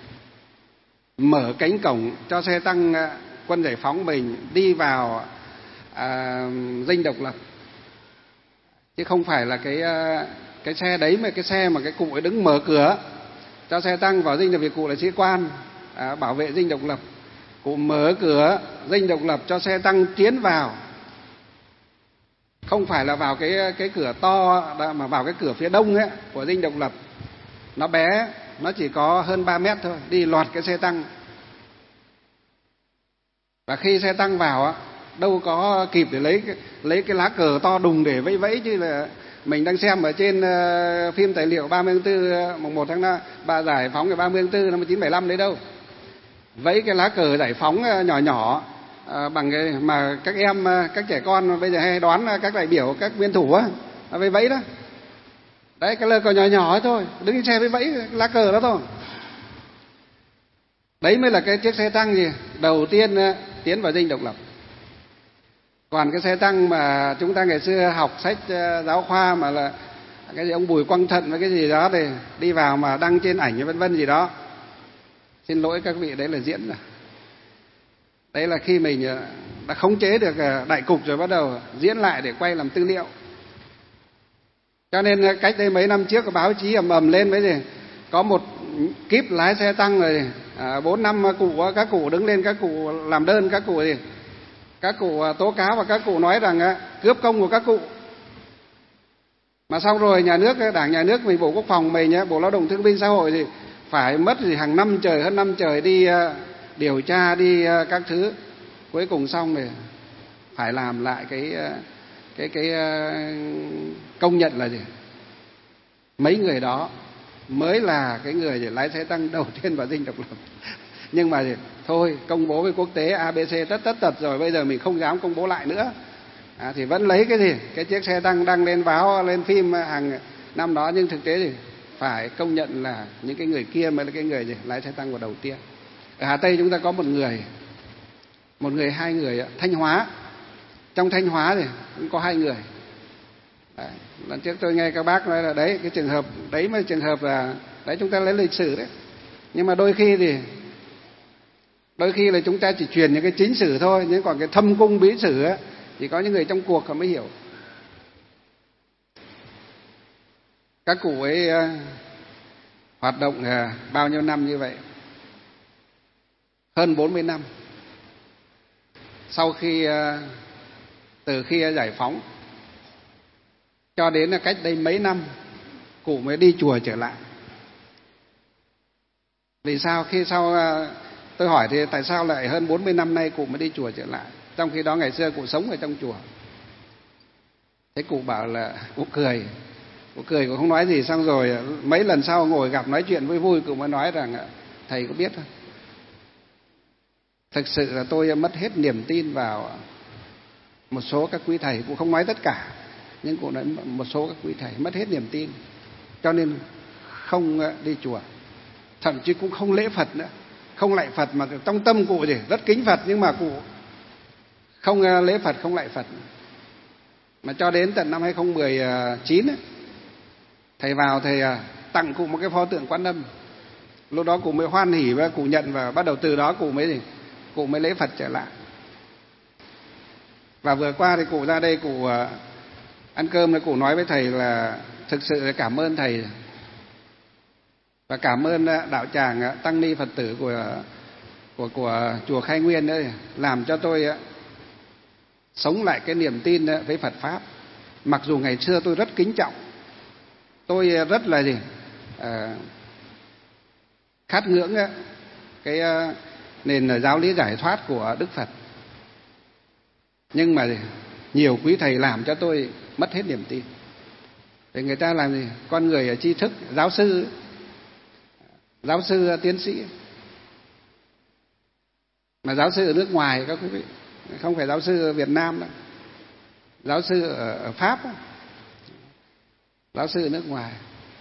mở cánh cổng cho xe tăng quân giải phóng mình đi vào à, dinh độc lập, chứ không phải là cái cái xe đấy mà cái xe mà cái cụ ấy đứng mở cửa cho xe tăng vào dinh, là vì cụ là sĩ quan à, bảo vệ dinh độc lập. Cụ mở cửa dinh độc lập cho xe tăng tiến vào, không phải là vào cái cái cửa to mà vào cái cửa phía đông ấy của dinh độc lập. Nó bé, nó chỉ có hơn ba mét thôi, đi loạt cái xe tăng. Và khi xe tăng vào á, đâu có kịp để lấy lấy cái lá cờ to đùng để vẫy vẫy, chứ là mình đang xem ở trên uh, phim tài liệu ba mươi tháng tư mùng một tháng năm, ba giải phóng ngày ba mươi tháng tư năm một nghìn chín trăm bảy mươi lăm đấy đâu. Vẫy cái lá cờ giải phóng nhỏ nhỏ uh, bằng cái mà các em uh, các trẻ con bây giờ hay đoán uh, các đại biểu, các nguyên thủ á, vẫy vẫy đó. Đấy, cái lá cờ nhỏ nhỏ thôi, đứng trên xe vẫy vẫy lá cờ đó thôi. Đấy mới là cái chiếc xe tăng gì đầu tiên uh, tiến vào dinh độc lập. Còn cái xe tăng mà chúng ta ngày xưa học sách uh, giáo khoa mà là cái gì ông Bùi Quang Thận với cái gì đó thì đi vào mà đăng trên ảnh vân vân gì đó, xin lỗi các vị, đấy là diễn rồi. Đấy là khi mình uh, đã khống chế được uh, đại cục rồi bắt đầu diễn lại để quay làm tư liệu. Cho nên uh, cách đây mấy năm trước báo chí ầm ầm lên với gì có một kíp lái xe tăng rồi bốn năm cụ, các cụ đứng lên, các cụ làm đơn, các cụ gì các cụ tố cáo và các cụ nói rằng cướp công của các cụ. Mà xong rồi nhà nước, đảng nhà nước mình, Bộ Quốc phòng mình, Bộ Lao động Thương binh Xã hội thì phải mất gì hàng năm trời, hơn năm trời đi điều tra, đi các thứ. Cuối cùng xong thì phải làm lại cái cái cái công nhận là gì mấy người đó mới là cái người để lái xe tăng đầu tiên vào dinh độc lập. Nhưng mà thôi, công bố với quốc tế a bê xê tất tất tật rồi, bây giờ mình không dám công bố lại nữa. À, thì vẫn lấy cái gì cái chiếc xe tăng đăng lên báo, lên phim hàng năm đó, nhưng thực tế thì phải công nhận là những cái người kia mới là cái người gì lái xe tăng vào đầu tiên. Ở Hà Tây chúng ta có một người, một người hai người, Thanh Hóa. Trong Thanh Hóa thì cũng có hai người. Đấy, lần trước tôi nghe các bác nói là đấy, cái trường hợp đấy mới trường hợp là đấy, chúng ta lấy lịch sử đấy. Nhưng mà đôi khi thì đôi khi là chúng ta chỉ truyền những cái chính sử thôi, nhưng còn cái thâm cung bí sử ấy, thì có những người trong cuộc họ mới hiểu. Các cụ ấy uh, hoạt động uh, bao nhiêu năm như vậy, hơn bốn mươi năm. Sau khi uh, từ khi giải phóng cho đến là cách đây mấy năm cụ mới đi chùa trở lại. Vì sao? Khi sau tôi hỏi thì tại sao lại hơn bốn mươi năm nay cụ mới đi chùa trở lại, trong khi đó ngày xưa cụ sống ở trong chùa. Thế cụ bảo là cụ cười, cụ cười, cụ không nói gì. Xong rồi mấy lần sau ngồi gặp nói chuyện vui vui, cụ mới nói rằng thầy có biết không, thực sự là tôi mất hết niềm tin vào một số các quý thầy. Cụ không nói tất cả, nhưng cụ nói một số các quý thầy mất hết niềm tin, cho nên không đi chùa, thậm chí cũng không lễ Phật nữa, không lạy Phật. Mà trong tâm cụ thì rất kính Phật, nhưng mà cụ không lễ Phật, không lạy Phật. Mà cho đến tận năm hai không một chín ấy, thầy vào thầy tặng cụ một cái pho tượng Quan Âm. Lúc đó cụ mới hoan hỉ và cụ nhận, và bắt đầu từ đó cụ mới gì cụ mới lễ Phật trở lại. Và vừa qua thì cụ ra đây cụ ăn cơm, thì cụ nói với thầy là thực sự là cảm ơn thầy và cảm ơn đạo tràng tăng ni Phật tử của của của chùa Khai Nguyên đấy, làm cho tôi sống lại cái niềm tin với Phật pháp. Mặc dù ngày xưa tôi rất kính trọng, tôi rất là gì à, khát ngưỡng cái nền giáo lý giải thoát của Đức Phật, nhưng mà nhiều quý thầy làm cho tôi mất hết niềm tin. Thì người ta làm gì, con người tri thức, giáo sư, giáo sư tiến sĩ, mà giáo sư ở nước ngoài các quý vị, không phải giáo sư ở Việt Nam đâu, giáo sư ở, ở Pháp đó. Giáo sư ở nước ngoài.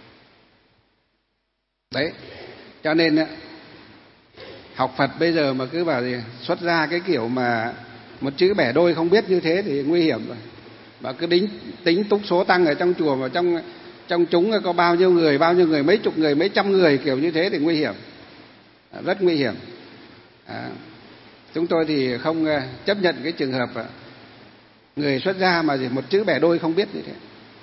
Đấy, cho nên học Phật bây giờ mà cứ bảo gì xuất ra cái kiểu mà một chữ bẻ đôi không biết như thế thì nguy hiểm rồi. Và cứ tính tính túc số tăng ở trong chùa mà trong trong chúng có bao nhiêu người, bao nhiêu người, mấy chục người, mấy trăm người kiểu như thế thì nguy hiểm, rất nguy hiểm. À, chúng tôi thì không chấp nhận cái trường hợp người xuất gia mà chỉ một chữ bẻ đôi không biết như thế.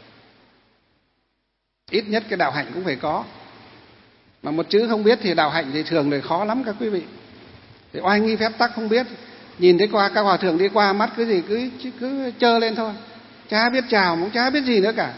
Ít nhất cái đạo hạnh cũng phải có. Mà một chữ không biết thì đạo hạnh thì thường là khó lắm các quý vị. Thì oai nghi phép tắc không biết, nhìn thấy qua các hòa thượng đi qua mắt cái gì cứ cứ trơ lên thôi, chả biết chào, cũng chả biết gì nữa cả.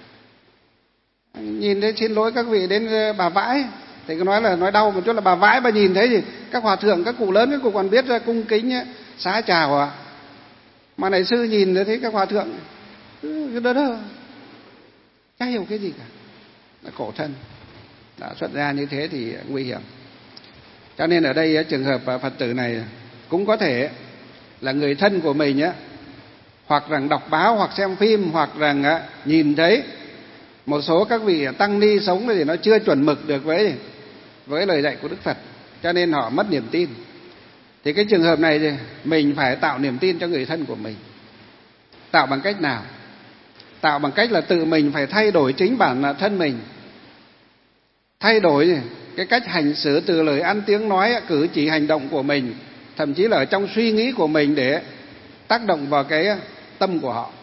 Nhìn thấy xin lỗi các vị đến bà vãi thì cứ nói là nói đau một chút là bà vãi, bà nhìn thấy gì các hòa thượng, các cụ lớn các cụ còn biết ra cung kính xá chào à. Mà này sư nhìn thấy các hòa thượng cứ đơ đơ, chả hiểu cái gì cả, là khổ thân. Đã xuất ra như thế thì nguy hiểm. Cho nên ở đây trường hợp Phật tử này cũng có thể là người thân của mình á, hoặc rằng đọc báo, hoặc xem phim, hoặc rằng nhìn thấy một số các vị tăng ni sống thì nó chưa chuẩn mực được với với lời dạy của Đức Phật, cho nên họ mất niềm tin. Thì cái trường hợp này thì mình phải tạo niềm tin cho người thân của mình. Tạo bằng cách nào? Tạo bằng cách là tự mình phải thay đổi chính bản thân mình, thay đổi cái cách hành xử từ lời ăn tiếng nói, cử chỉ hành động của mình, thậm chí là ở trong suy nghĩ của mình để tác động vào cái tâm của họ.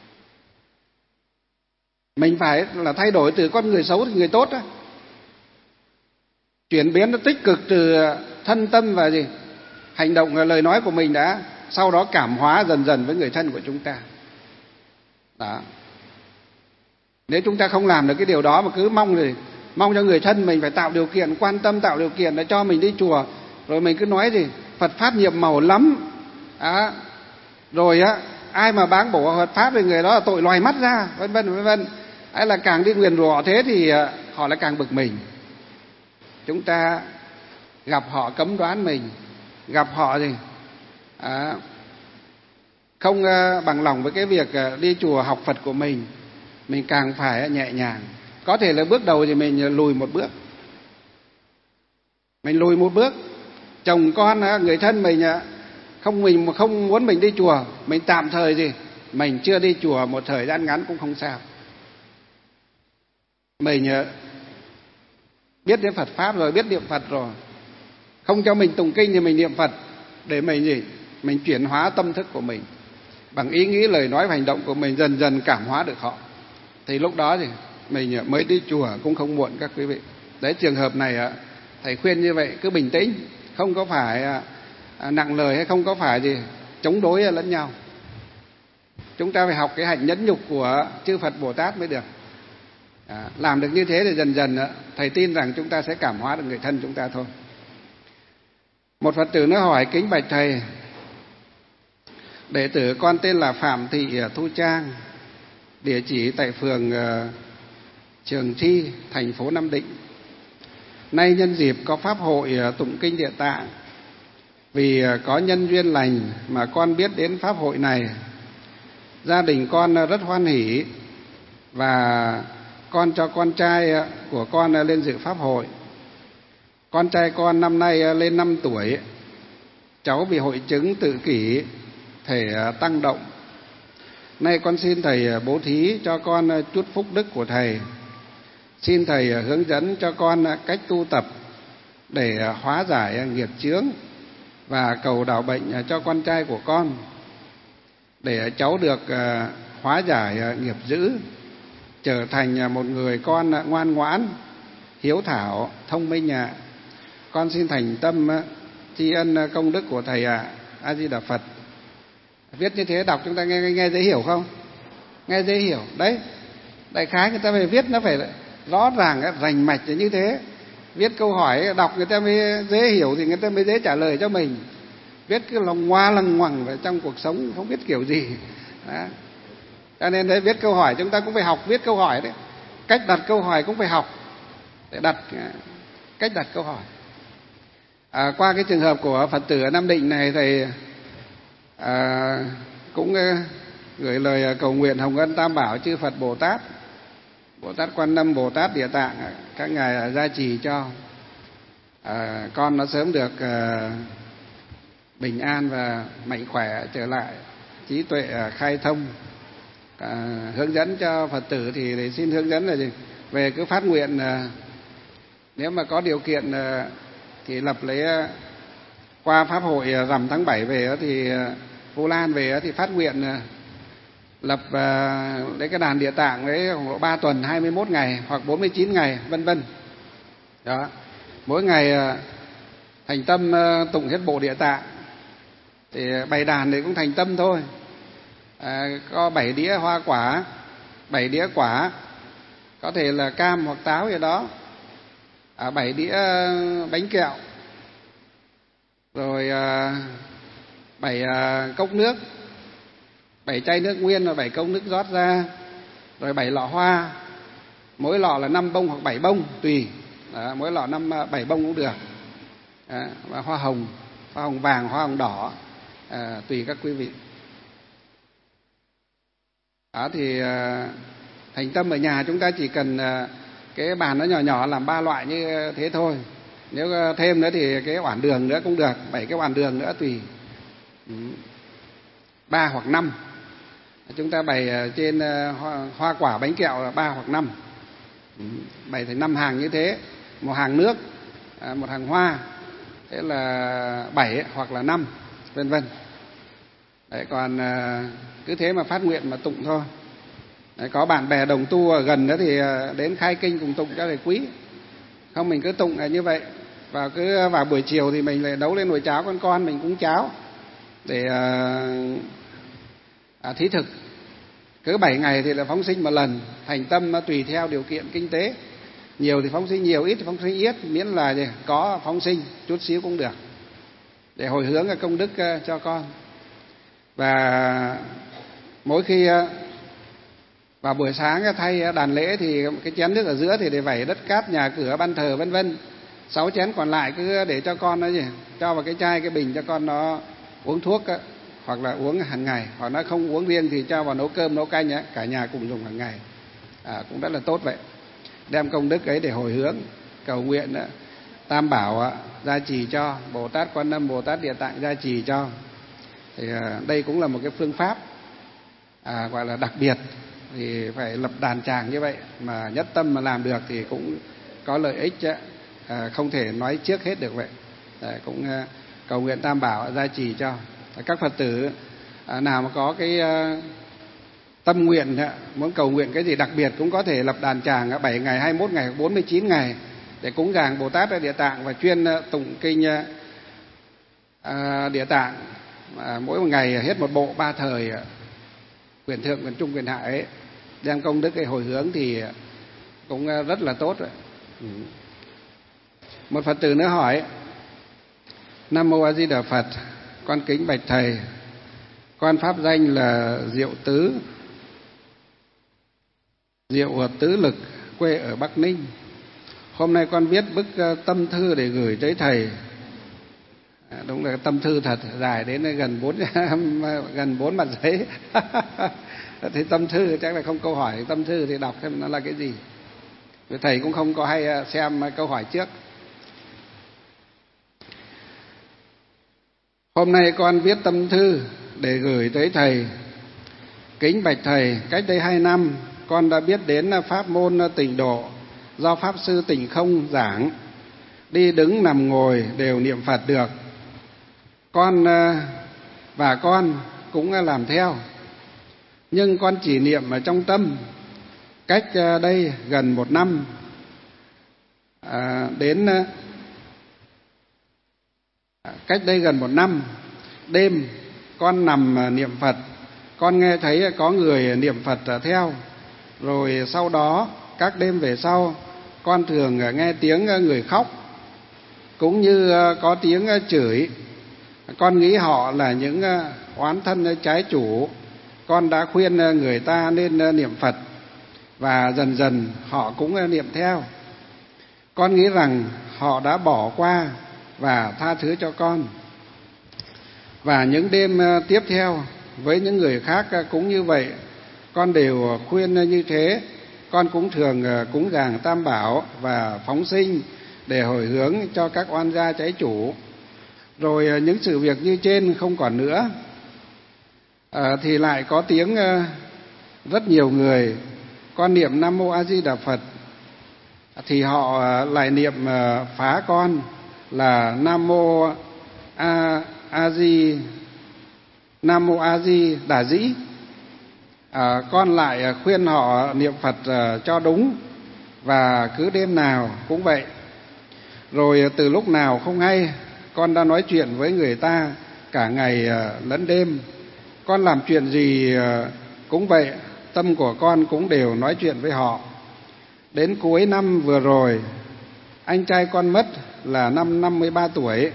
Mình phải là thay đổi từ con người xấu thành người tốt đó. Chuyển biến nó tích cực từ thân tâm và gì hành động và lời nói của mình đã, sau đó cảm hóa dần dần với người thân của chúng ta. Đó. Nếu chúng ta không làm được cái điều đó mà cứ mong thì mong cho người thân mình phải tạo điều kiện, quan tâm tạo điều kiện để cho mình đi chùa, rồi mình cứ nói gì Phật pháp nhiệm màu lắm à, rồi á ai mà báng bổ Phật pháp thì người đó là tội loài mắt ra, vân vân vân vân. Hay là càng đi nguyền rủa thế thì họ lại càng bực mình. Chúng ta gặp họ cấm đoán mình, gặp họ gì à, không bằng lòng với cái việc đi chùa học Phật của mình, mình càng phải nhẹ nhàng. Có thể là bước đầu thì mình lùi một bước, mình lùi một bước. Chồng con, người thân mình không mình không muốn mình đi chùa, mình tạm thời gì mình chưa đi chùa một thời gian ngắn cũng không sao. Mình biết đến Phật pháp rồi, biết niệm Phật rồi, không cho mình tụng kinh thì mình niệm Phật để mình gì mình chuyển hóa tâm thức của mình bằng ý nghĩ, lời nói và hành động của mình, dần dần cảm hóa được họ. Thì lúc đó thì mình mới đi chùa cũng không muộn các quý vị. Đấy, trường hợp này thầy khuyên như vậy, cứ bình tĩnh, không có phải nặng lời hay không có phải gì chống đối lẫn nhau. Chúng ta phải học cái hạnh nhẫn nhục của chư Phật Bồ Tát mới được. À, làm được như thế thì dần dần thầy tin rằng chúng ta sẽ cảm hóa được người thân chúng ta thôi. Một Phật tử nó hỏi: kính bạch thầy, đệ tử con tên là Phạm Thị Thu Trang, địa chỉ tại phường uh, Trường Thi, thành phố Nam Định. Nay nhân dịp có pháp hội uh, tụng kinh Địa Tạng, vì uh, có nhân duyên lành mà con biết đến pháp hội này. Gia đình con uh, rất hoan hỉ và con cho con trai uh, của con uh, lên dự pháp hội. Con trai con năm nay uh, lên năm tuổi, cháu bị hội chứng tự kỷ, thể uh, tăng động. Nay con xin thầy bố thí cho con chút phúc đức của thầy. Xin thầy hướng dẫn cho con cách tu tập để hóa giải nghiệp chướng và cầu đạo bệnh cho con trai của con, để cháu được hóa giải nghiệp dữ, trở thành một người con ngoan ngoãn, hiếu thảo, thông minh ạ. Con xin thành tâm tri ân công đức của thầy ạ. A Di Đà Phật. Viết như thế đọc chúng ta nghe, nghe dễ hiểu không? Nghe dễ hiểu. Đấy, đại khái người ta phải viết nó phải rõ ràng, rành mạch như thế. Viết câu hỏi đọc người ta mới dễ hiểu thì người ta mới dễ trả lời cho mình. Viết cái lòng ngoa lằng ngoằng ở trong cuộc sống không biết kiểu gì. Đó. Cho nên đấy, viết câu hỏi chúng ta cũng phải học viết câu hỏi đấy. Cách đặt câu hỏi cũng phải học để đặt cách đặt câu hỏi. À, qua cái trường hợp của Phật tử ở Nam Định này, thầy à, cũng gửi lời cầu nguyện hồng ân Tam Bảo chư Phật Bồ Tát, Bồ Tát Quan Âm, Bồ Tát Địa Tạng, các ngài gia trì cho à, con nó sớm được à, bình an và mạnh khỏe trở lại, trí tuệ à, khai thông. À, hướng dẫn cho Phật tử thì để xin hướng dẫn là gì? Về cứ phát nguyện à, nếu mà có điều kiện à, thì lập lấy à, qua pháp hội à, rằm tháng bảy về thì à, Vu Lan về thì phát nguyện à, lập à, lấy cái đàn Địa Tạng đấy ba tuần hai mươi mốt ngày hoặc bốn mươi chín ngày vân vân. Đó, mỗi ngày à, thành tâm à, tụng hết bộ Địa Tạng, thì bày đàn thì cũng thành tâm thôi. À, có bảy đĩa hoa quả, bảy đĩa quả, có thể là cam hoặc táo gì đó, à, bảy đĩa bánh kẹo, rồi à, bảy à, cốc nước, bảy chai nước nguyên và bảy cốc nước rót ra, rồi bảy lọ hoa, mỗi lọ là năm bông hoặc bảy bông tùy. Đó, mỗi lọ năm bảy bông cũng được. Đó, và hoa hồng, hoa hồng vàng, hoa hồng đỏ, à, tùy các quý vị. Đó thì à, thành tâm ở nhà chúng ta chỉ cần à, cái bàn nó nhỏ nhỏ làm ba loại như thế thôi. Nếu thêm nữa thì cái oản đường nữa cũng được, bảy cái oản đường nữa tùy. Ừ. Ba hoặc năm. Chúng ta bày trên hoa, hoa quả bánh kẹo là ba hoặc năm. Ừ. Bày thành năm hàng như thế, một hàng nước, à, một hàng hoa, thế là bảy hoặc là năm, vân vân. Đấy, còn à, cứ thế mà phát nguyện mà tụng thôi. Đấy, có bạn bè đồng tu ở gần đó thì đến khai kinh cùng tụng cho thầy quý. Không mình cứ tụng là như vậy. Và cứ vào buổi chiều thì mình lại nấu lên nồi cháo con con mình cũng cháo để à, à, thí thực. Cứ bảy ngày thì là phóng sinh một lần, thành tâm nó tùy theo điều kiện kinh tế. Nhiều thì phóng sinh nhiều, ít thì phóng sinh ít, miễn là gì? Có phóng sinh chút xíu cũng được, để hồi hướng cái công đức cho con. Và mỗi khi vào buổi sáng thay đàn lễ thì cái chén nước ở giữa thì để vẩy đất cát nhà cửa ban thờ vân vân. Sáu chén còn lại cứ để cho con nó gì? Cho vào cái chai cái bình cho con nó uống thuốc á, hoặc là uống hàng ngày, hoặc nó không uống riêng thì cho vào nấu cơm nấu canh á, cả nhà cùng dùng hàng ngày. À, cũng rất là tốt vậy. Đem công đức ấy để hồi hướng cầu nguyện á, Tam Bảo á, gia trì cho, Bồ Tát Quan Âm, Bồ Tát Địa Tạng gia trì cho. Thì à, đây cũng là một cái phương pháp à, gọi là đặc biệt. Thì phải lập đàn tràng như vậy mà nhất tâm mà làm được thì cũng có lợi ích chứ, à, không thể nói trước hết được vậy. Đấy, cũng à, cầu nguyện Tam Bảo gia trì cho. Các Phật tử à, nào mà có cái à, tâm nguyện à, muốn cầu nguyện cái gì đặc biệt cũng có thể lập đàn tràng bảy ngày, hai mươi mốt ngày, bốn mươi chín ngày để cúng dường Bồ Tát Địa Tạng và chuyên à, tụng kinh à, Địa Tạng. À, mỗi một ngày hết một bộ ba thời, à, quyền thượng, quyền trung, quyền hạ ấy, đem công đức cái hồi hướng thì cũng rất là tốt rồi. Ừ. Một Phật tử nữa hỏi: Nam Mô A Di Đà Phật, con kính bạch thầy, con pháp danh là Diệu Tứ, Diệu Tứ Lực, quê ở Bắc Ninh. Hôm nay con viết bức tâm thư để gửi tới thầy. À, đúng là tâm thư thật, dài đến gần bốn gần bốn mặt giấy. Thì tâm thư chắc là không câu hỏi, tâm thư thì đọc xem nó là cái gì. Thầy cũng không có hay xem câu hỏi trước. Hôm nay con viết tâm thư để gửi tới thầy. Kính bạch thầy, cách đây hai năm con đã biết đến pháp môn tịnh độ do Pháp Sư Tịnh Không giảng. Đi đứng nằm ngồi đều niệm Phật được. Con và con cũng làm theo. Nhưng con chỉ niệm ở trong tâm. Cách đây gần một năm à, đến cách đây gần một năm đêm con nằm niệm Phật, con nghe thấy có người niệm Phật theo. Rồi sau đó các đêm về sau con thường nghe tiếng người khóc, cũng như có tiếng chửi. Con nghĩ họ là những oán thân trái chủ. Con đã khuyên người ta nên niệm Phật, và dần dần họ cũng niệm theo. Con nghĩ rằng họ đã bỏ qua và tha thứ cho con. Và những đêm tiếp theo với những người khác cũng như vậy, con đều khuyên như thế. Con cũng thường cúng dường Tam Bảo và phóng sinh để hồi hướng cho các oan gia trái chủ. Rồi những sự việc như trên không còn nữa, à, thì lại có tiếng rất nhiều người con niệm Nam Mô A Di Đà Phật, thì họ lại niệm phá con là Nam Mô A A Di Nam Mô A Di Đà Dĩ. À, con lại khuyên họ niệm Phật cho đúng, và cứ đêm nào cũng vậy. Rồi từ lúc nào không hay, con đã nói chuyện với người ta cả ngày lẫn đêm. Con làm chuyện gì cũng vậy, tâm của con cũng đều nói chuyện với họ. Đến cuối năm vừa rồi, anh trai con mất là năm năm mươi ba tuổi.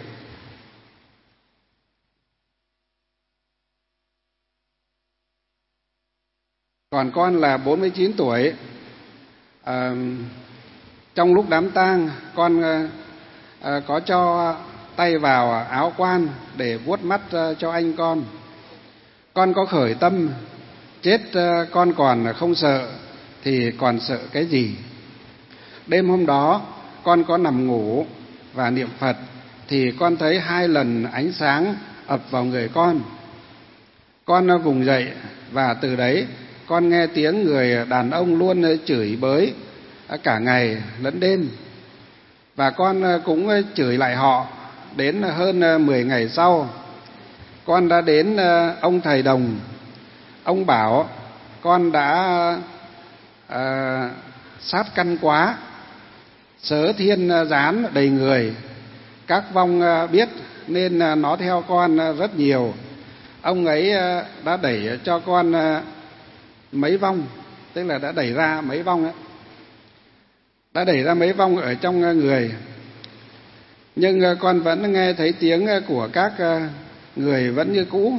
Còn con là bốn mươi chín tuổi. À, trong lúc đám tang, con à, có cho tay vào áo quan để vuốt mắt cho anh con. Con có khởi tâm chết con còn không sợ thì còn sợ cái gì. Đêm hôm đó con có nằm ngủ và niệm Phật, thì con thấy hai lần ánh sáng ập vào người con. Con vùng dậy, và từ đấy con nghe tiếng người đàn ông luôn chửi bới cả ngày lẫn đêm. Và con cũng chửi lại họ. Đến hơn mười ngày sau, con đã đến ông thầy Đồng. Ông bảo con đã à, sát căn quá, sớ thiên gián đầy người. Các vong biết nên nó theo con rất nhiều. Ông ấy đã đẩy cho con mấy vong, tức là đã đẩy ra mấy vong ấy. Đã đẩy ra mấy vong ở trong người. Nhưng con vẫn nghe thấy tiếng của các người vẫn như cũ.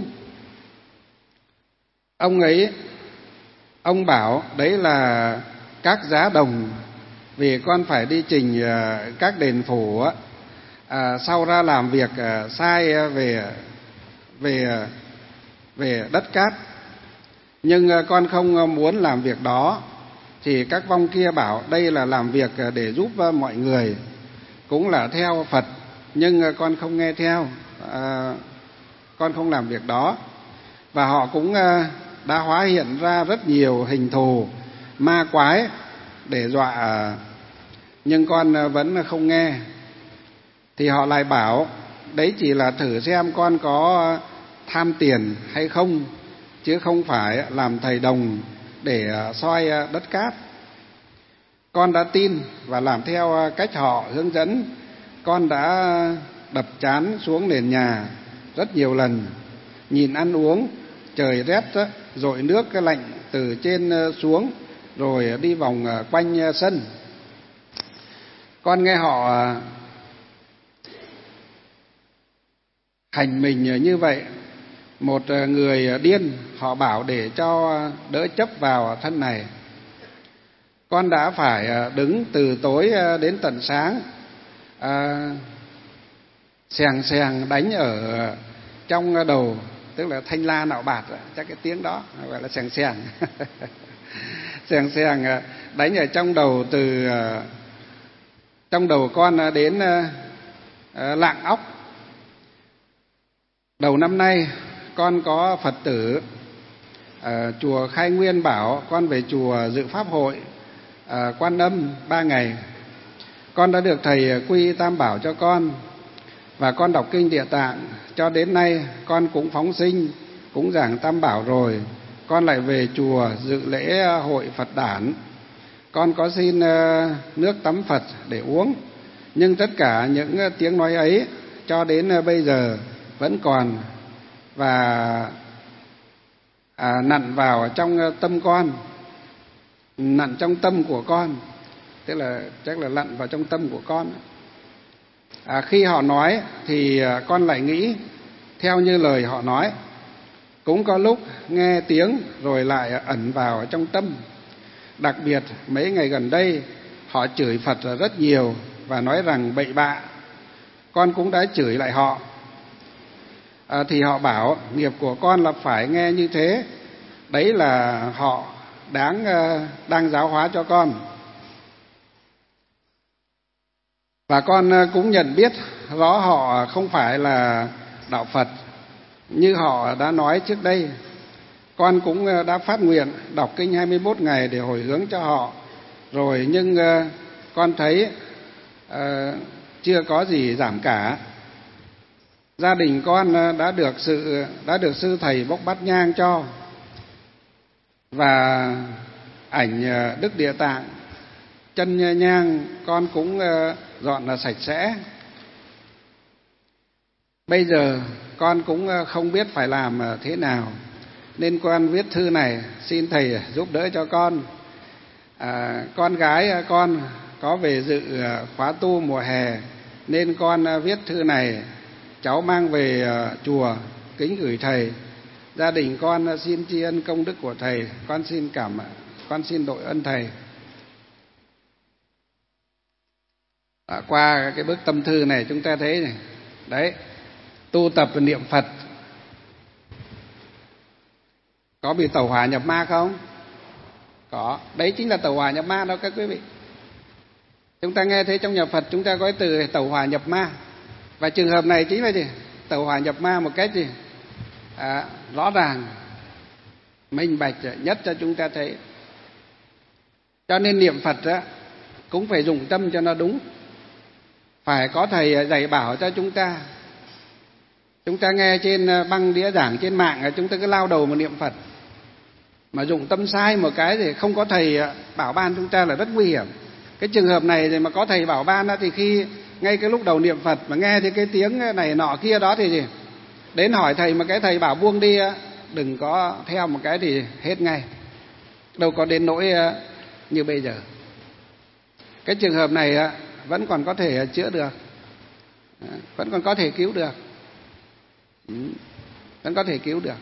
Ông ấy, ông bảo đấy là các giá đồng, vì con phải đi trình các đền phủ à, sau ra làm việc sai về về về đất cát. Nhưng con không muốn làm việc đó, thì các vong kia bảo đây là làm việc để giúp mọi người, cũng là theo Phật, nhưng con không nghe theo, à, con không làm việc đó. Và họ cũng đã hóa hiện ra rất nhiều hình thù ma quái để dọa, nhưng con vẫn không nghe. Thì họ lại bảo đấy chỉ là thử xem con có tham tiền hay không, chứ không phải làm thầy Đồng để soi đất cát. Con đã tin và làm theo cách họ hướng dẫn. Con đã đập trán xuống nền nhà rất nhiều lần, nhìn ăn uống, trời rét dội nước cái lạnh từ trên xuống, rồi đi vòng quanh sân. Con nghe họ hành mình như vậy. Một người điên, họ bảo để cho đỡ chấp vào thân này. Con đã phải đứng từ tối đến tận sáng, à, xèng xèng đánh ở trong đầu, tức là thanh la nạo bạt, chắc cái tiếng đó gọi là xèng xèng. Xèng xèng đánh ở trong đầu, từ trong đầu con đến lạng óc. Đầu năm nay con có Phật tử à, chùa Khai Nguyên bảo con về chùa dự pháp hội à, Quan Âm ba ngày. Con đã được thầy quy Tam Bảo cho con, và con đọc kinh Địa Tạng. Cho đến nay con cũng phóng sinh, cũng giảng Tam Bảo rồi. Con lại về chùa dự lễ hội Phật đản. Con có xin nước tắm Phật để uống, nhưng tất cả những tiếng nói ấy cho đến bây giờ vẫn còn, và à, nặn vào trong tâm con, nặn trong tâm của con, tức là chắc là lặn vào trong tâm của con. À, khi họ nói thì con lại nghĩ theo như lời họ nói. Cũng có lúc nghe tiếng rồi lại ẩn vào trong tâm. Đặc biệt mấy ngày gần đây họ chửi Phật rất nhiều và nói rằng bậy bạ. Con cũng đã chửi lại họ. à, thì họ bảo nghiệp của con là phải nghe như thế. Đấy là họ đáng đang giáo hóa cho con. Và con cũng nhận biết rõ họ không phải là đạo Phật như họ đã nói trước đây. Con cũng đã phát nguyện đọc kinh hai mươi mốt ngày để hồi hướng cho họ rồi, nhưng con thấy uh, chưa có gì giảm cả. Gia đình con đã được sự đã được sư thầy bốc bát nhang cho, và ảnh Đức Địa Tạng chân nhang con cũng dọn là sạch sẽ. Bây giờ con cũng không biết phải làm thế nào, nên con viết thư này xin thầy giúp đỡ cho con. À, con gái con có về dự khóa tu mùa hè, nên con viết thư này cháu mang về chùa kính gửi thầy. Gia đình con xin tri ân công đức của thầy, con xin cảm con xin đội ơn thầy. À, qua cái bức tâm thư này chúng ta thấy này, đấy, tu tập niệm Phật có bị tẩu hỏa nhập ma không? Có. Đấy chính là tẩu hỏa nhập ma đó các quý vị. Chúng ta nghe thấy trong nhà Phật chúng ta có từ tẩu hỏa nhập ma, và trường hợp này chính là gì? Tẩu hỏa nhập ma một cách gì? À, rõ ràng, minh bạch nhất cho chúng ta thấy. Cho nên niệm Phật á, cũng phải dùng tâm cho nó đúng. Phải có thầy dạy bảo cho chúng ta. Chúng ta nghe trên băng đĩa giảng trên mạng, chúng ta cứ lao đầu mà niệm Phật, mà dụng tâm sai một cái thì không có thầy bảo ban chúng ta là rất nguy hiểm. Cái trường hợp này thì mà có thầy bảo ban thì khi ngay cái lúc đầu niệm Phật mà nghe thấy cái tiếng này nọ kia đó thì gì? Đến hỏi thầy mà cái thầy bảo buông đi, đừng có theo một cái thì hết ngay. Đâu có đến nỗi như bây giờ. Cái trường hợp này vẫn còn có thể chữa được, vẫn còn có thể cứu được, vẫn có thể cứu được.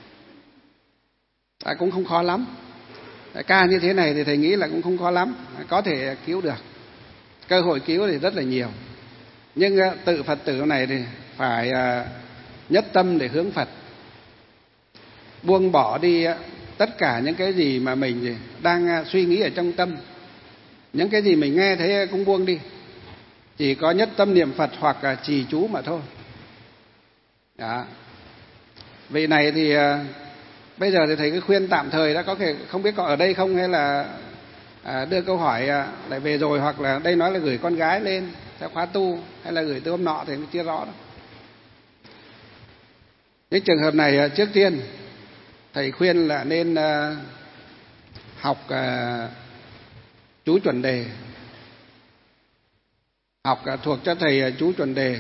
À, cũng không khó lắm. Ca như thế này thì thầy nghĩ là cũng không khó lắm, có thể cứu được. Cơ hội cứu thì rất là nhiều. Nhưng tự Phật tử này thì phải nhất tâm để hướng Phật, buông bỏ đi tất cả những cái gì mà mình đang suy nghĩ ở trong tâm. Những cái gì mình nghe thấy cũng buông đi, chỉ có nhất tâm niệm Phật hoặc trì chú mà thôi. Đó. Vị này thì bây giờ thì thầy cứ khuyên tạm thời đã, có thể không biết có ở đây không, hay là à, đưa câu hỏi à, lại về rồi, hoặc là đây nói là gửi con gái lên theo khóa tu, hay là gửi từ hôm nọ thì chưa rõ đâu. Những trường hợp này trước tiên thầy khuyên là nên à, học à, chú chuẩn đề, học à, thuộc cho thầy à, chú chuẩn đề.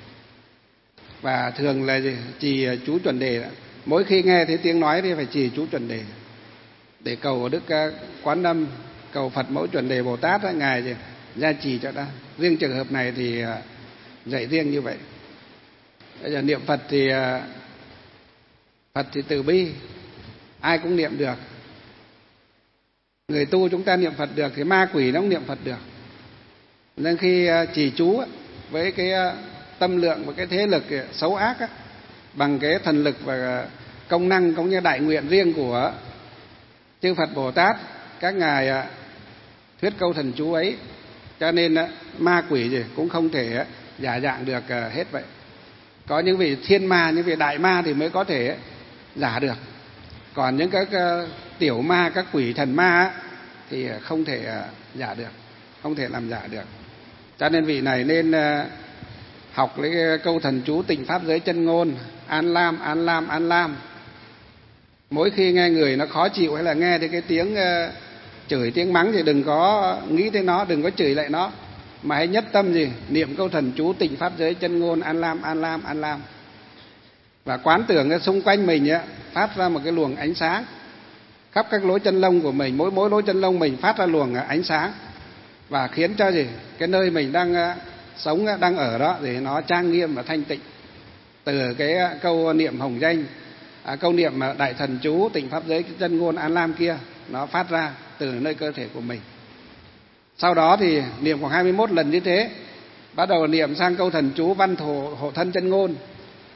Và thường là gì? Trì chú chuẩn đề. Mỗi khi nghe thấy tiếng nói thì phải trì chú chuẩn đề để cầu Đức Quán Âm, cầu Phật Mẫu Chuẩn Đề Bồ Tát đó, ngài gì gia trì cho ta. Riêng trường hợp này thì dạy riêng như vậy. Bây giờ niệm Phật thì Phật thì từ bi, ai cũng niệm được. Người tu chúng ta niệm Phật được thì ma quỷ nó cũng niệm Phật được. Nên khi trì chú với cái tâm lượng và cái thế lực xấu ác á, bằng cái thần lực và công năng cũng như đại nguyện riêng của chư Phật Bồ Tát, các ngài thuyết câu thần chú ấy, cho nên ma quỷ gì cũng không thể giả dạng được hết vậy. Có những vị thiên ma, những vị đại ma thì mới có thể giả được, còn những các tiểu ma, các quỷ thần ma thì không thể giả được, không thể làm giả được. Cho nên vị này nên học lấy câu thần chú tịnh pháp giới chân ngôn, An Lam, An Lam, An Lam. Mỗi khi nghe người nó khó chịu hay là nghe thấy cái tiếng uh, chửi, tiếng mắng thì đừng có nghĩ tới nó, đừng có chửi lại nó, mà hãy nhất tâm gì niệm câu thần chú tịnh pháp giới chân ngôn, An Lam, An Lam, An Lam. Và quán tưởng xung quanh mình á, phát ra một cái luồng ánh sáng khắp các lỗ chân lông của mình, mỗi mỗi lỗ chân lông mình phát ra luồng ánh sáng, và khiến cho gì cái nơi mình đang uh, sống, đang ở đó thì nó trang nghiêm và thanh tịnh. Từ cái câu niệm hồng danh, à, câu niệm đại thần chú tịnh pháp giới chân ngôn An Lam kia, nó phát ra từ nơi cơ thể của mình. Sau đó thì niệm khoảng hai mươi mốt lần như thế, bắt đầu niệm sang câu thần chú văn thổ hộ thân chân ngôn,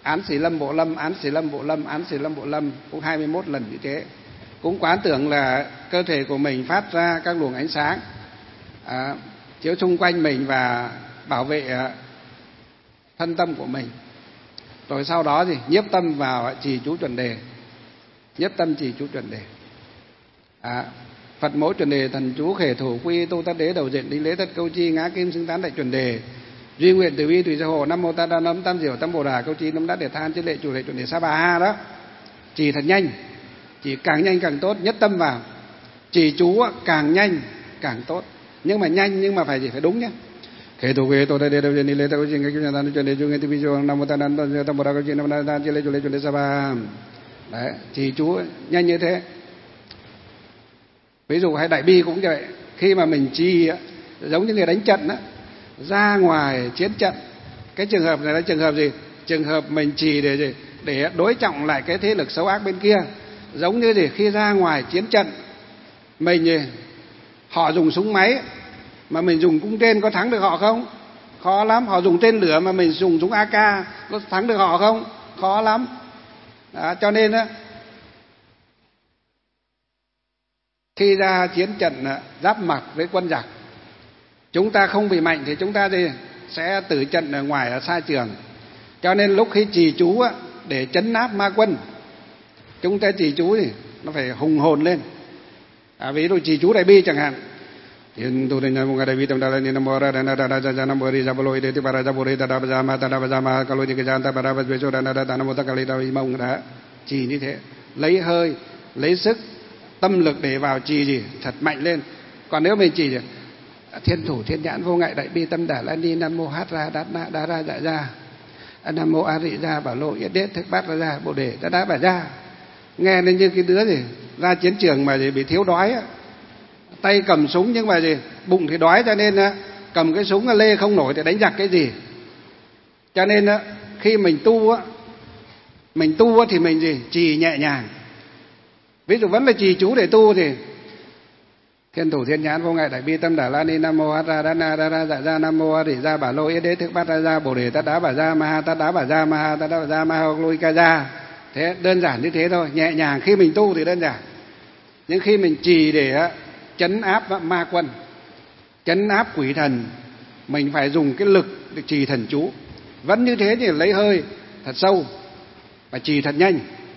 Án Xì Lâm Bộ Lâm, Án Xì Lâm Bộ Lâm, Án Xì Lâm Bộ Lâm, cũng hai mươi mốt lần như thế. Cũng quán tưởng là cơ thể của mình phát ra các luồng ánh sáng à, chiếu xung quanh mình và bảo vệ à, thân tâm của mình. Rồi sau đó thì nhiếp tâm vào trì chú chuẩn đề, nhiếp tâm trì chú chuẩn đề. À, Phật mẫu chuẩn đề thần chú khể thủ quy tu tất đế đầu diện đính lễ tất câu chi ngã kim xứng tán đại chuẩn đề duy nguyện từ bi tùy gia hộ nam mô ta đa nấm tam diệu tam bồ đà câu chi nấm đát để than trên lệ chủ lệ chuẩn đề sa bà ha đó. Chỉ thật nhanh, chỉ càng nhanh càng tốt, nhất tâm vào. Chỉ chú càng nhanh càng tốt, nhưng mà nhanh nhưng mà phải gì phải đúng nhé. Khể thủ quy tu tất đế đầu diện đính lễ tất câu chi ngã kim xứng tán đại chuẩn đề duy nguyện từ bi tùy gia hộ nam mô ta đa nấm tam diệu tam bồ đà câu chi nấm đát để than trên lệ chủ lệ chuẩn đề sa bà. Đấy, chỉ chú nhanh như thế. Ví dụ hay đại bi cũng vậy, khi mà mình trì giống như người đánh trận á, ra ngoài chiến trận, cái trường hợp này là trường hợp gì? Trường hợp mình trì để gì? Để đối trọng lại cái thế lực xấu ác bên kia. Giống như gì? Khi ra ngoài chiến trận, mình gì? Họ dùng súng máy mà mình dùng cung tên có thắng được họ không? Khó lắm. Họ dùng tên lửa mà mình dùng súng a ca có thắng được họ không? Khó lắm. Đó, cho nên á, khi ra chiến trận giáp mặt với quân giặc, chúng ta không bị mạnh thì chúng ta thì sẽ tử trận ở ngoài ở xa trường. Cho nên lúc khi trì chú á, để trấn áp ma quân, chúng ta trì chú thì nó phải hùng hồn lên. À, ví dụ trì chú đại bi chẳng hạn. Hiện tu định nam đại bi tâm đà ni nam mô ra đà đà đà đà nam mô ri sa bolo ide ti para sa bori ta đà ba ma ta đà ba ma ka lo di ka ta para ba so đà đà nam mô ta ka li ta mong đã. Trì như thế, lấy hơi, lấy sức tâm lực để vào trì gì thật mạnh lên. Còn nếu mình trì thì thiên thủ thiên nhãn vô ngại đại bi tâm đà la ni nam mô hát ra đát na đa ra dạ ra nam mô a rị ra bảo lô yết đết thức bát ra ra bồ đề đa đá bà ra. Nghe nên như cái đứa gì ra chiến trường mà gì bị thiếu đói á, tay cầm súng nhưng mà gì bụng thì đói, cho nên á, cầm cái súng lê không nổi thì đánh giặc cái gì. Cho nên á, khi mình tu á, mình tu á thì mình gì trì nhẹ nhàng. Ví dụ vẫn là trì chú để tu thì thiên thủ thiên nhãn vô ngại đại bi tâm đà la ni nam mô hát ra đát na đa ra dạ ra nam mô a rị ra bảo lô yết đế thức bát ra ra bồ đề tát đá bà ra ma ha tát đá bà ra ma ha tát đá bà ra ma ha lôi ca ra. Thế đơn giản như thế thôi, nhẹ nhàng. Khi mình tu thì đơn giản, nhưng khi mình trì để chấn áp ma quân, chấn áp quỷ thần, mình phải dùng cái lực để trì thần chú. Vẫn như thế thì lấy hơi thật sâu và trì thật nhanh.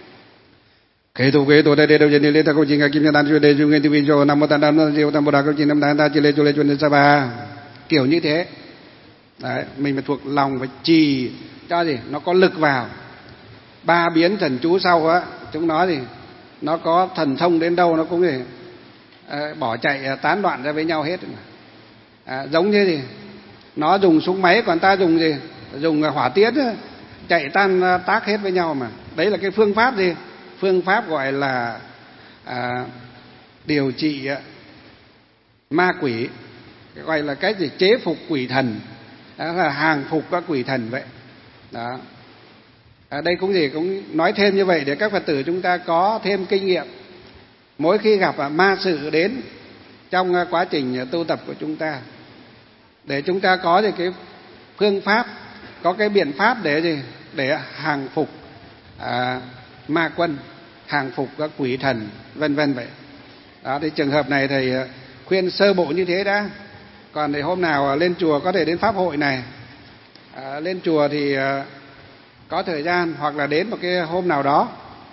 Khế thủ quế tổ đại đề đầu chân lễ ta câu chi ngã kim đan chuê đề du nguyên tu vi cho nam mô ta đan diệu tam bồ đà câu chi nam đan ta chi lễ chu lễ chuê đề sa ba. Kiểu như thế. Đấy, mình phải thuộc lòng và trì cho gì nó có lực vào. Ba biến thần chú sau á, chúng nó thì nó có thần thông đến đâu nó cũng gì à, bỏ chạy à, tán loạn ra với nhau hết. À, giống như gì nó dùng súng máy, còn ta dùng gì dùng hỏa tiễn chạy tan tác hết với nhau mà. Đấy là cái phương pháp gì? Phương pháp gọi là à, điều trị ma quỷ, gọi là cái gì chế phục quỷ thần, đó là hàng phục các quỷ thần vậy. Đó. À, đây cũng gì cũng nói thêm như vậy để các Phật tử chúng ta có thêm kinh nghiệm mỗi khi gặp ma sự đến trong quá trình tu tập của chúng ta, để chúng ta có gì cái phương pháp, có cái biện pháp để gì để hàng phục à, ma quân, hàng phục các quỷ thần vân vân vậy. Đó, thì trường hợp này thầy khuyên sơ bộ như thế đã. Còn thì hôm nào lên chùa có thể đến pháp hội này, à, lên chùa thì à, có thời gian hoặc là đến một cái hôm nào đó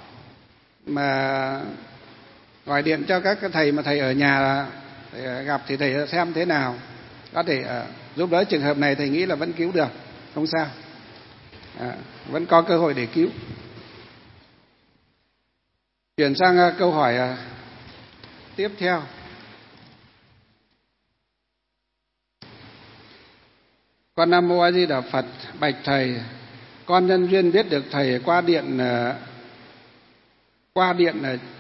mà gọi điện cho các thầy mà thầy ở nhà thầy gặp thì thầy xem thế nào, có thể à, giúp đỡ. Trường hợp này thầy nghĩ là vẫn cứu được, không sao, à, vẫn có cơ hội để cứu. Chuyển sang câu hỏi tiếp theo. Con Nam Mô A Di Đà Phật, bạch thầy, con nhân duyên biết được thầy qua điện qua điện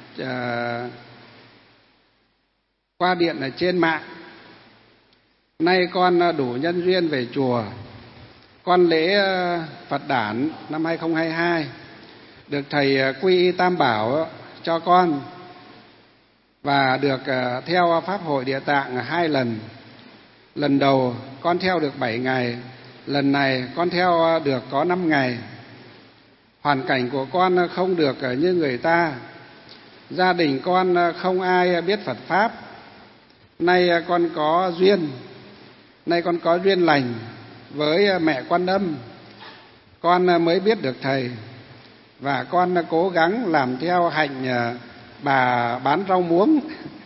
qua điện ở trên mạng. Nay con đủ nhân duyên về chùa. Con lễ Phật đản năm hai không hai hai được thầy quy y Tam Bảo cho con và được theo pháp hội Địa Tạng hai lần. Lần đầu con theo được bảy ngày, lần này con theo được có năm ngày. Hoàn cảnh của con không được như người ta, gia đình con không ai biết Phật Pháp. Nay con có duyên, nay con có duyên lành với mẹ Quan Âm, con mới biết được Thầy. Và con cố gắng làm theo hạnh bà bán rau muống.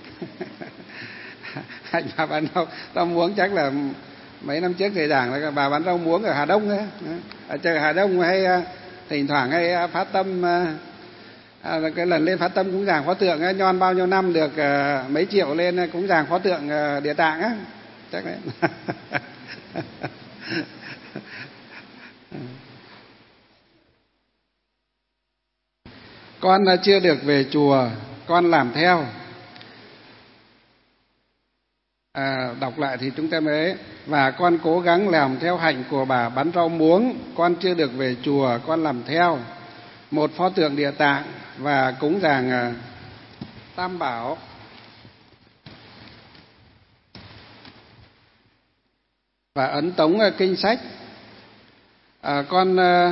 Hạnh bà bán rau, rau muống chắc là mấy năm trước thầy giảng là bà bán rau muống ở Hà Đông ấy. Ở chợ Hà Đông hay thỉnh thoảng hay phát tâm, à, cái lần lên phát tâm cúng dường Pho Tượng ấy, nhon bao nhiêu năm được uh, mấy triệu lên cúng dường Pho Tượng uh, Địa Tạng á, chắc đấy. Con chưa được về chùa, con làm theo. À, đọc lại thì chúng ta mới: và con cố gắng làm theo hạnh của bà bán rau muống, con chưa được về chùa, con làm theo một pho tượng Địa Tạng và cúng dường uh, Tam Bảo. Và ấn tống uh, kinh sách. À, con uh,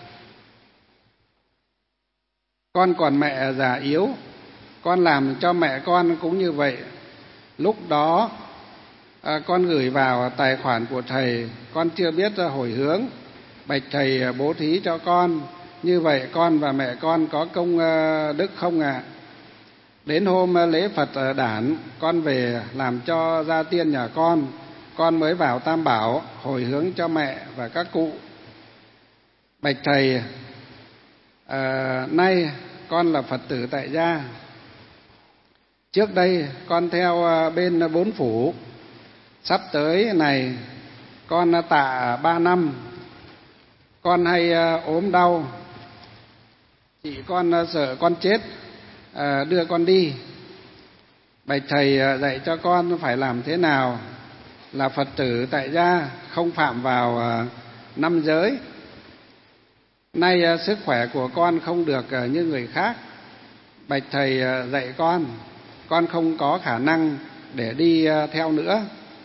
con còn mẹ già yếu, con làm cho mẹ con cũng như vậy. Lúc đó à, con gửi vào tài khoản của thầy, con chưa biết hồi hướng. Bạch thầy bố thí cho con, như vậy con và mẹ con có công đức không ạ? À? Đến hôm lễ Phật đản, con về làm cho gia tiên nhà con, con mới vào Tam Bảo hồi hướng cho mẹ và các cụ. Bạch thầy, à, nay con là Phật tử tại gia. Trước đây con theo bên Bốn Phủ, sắp tới này con tạ ba năm. Con hay ốm đau, chị con sợ con chết, đưa con đi. Bạch thầy dạy cho con phải làm thế nào là Phật tử tại gia, không phạm vào năm giới. Nay sức khỏe của con không được như người khác. Bạch thầy dạy con, con không có khả năng để đi theo nữa.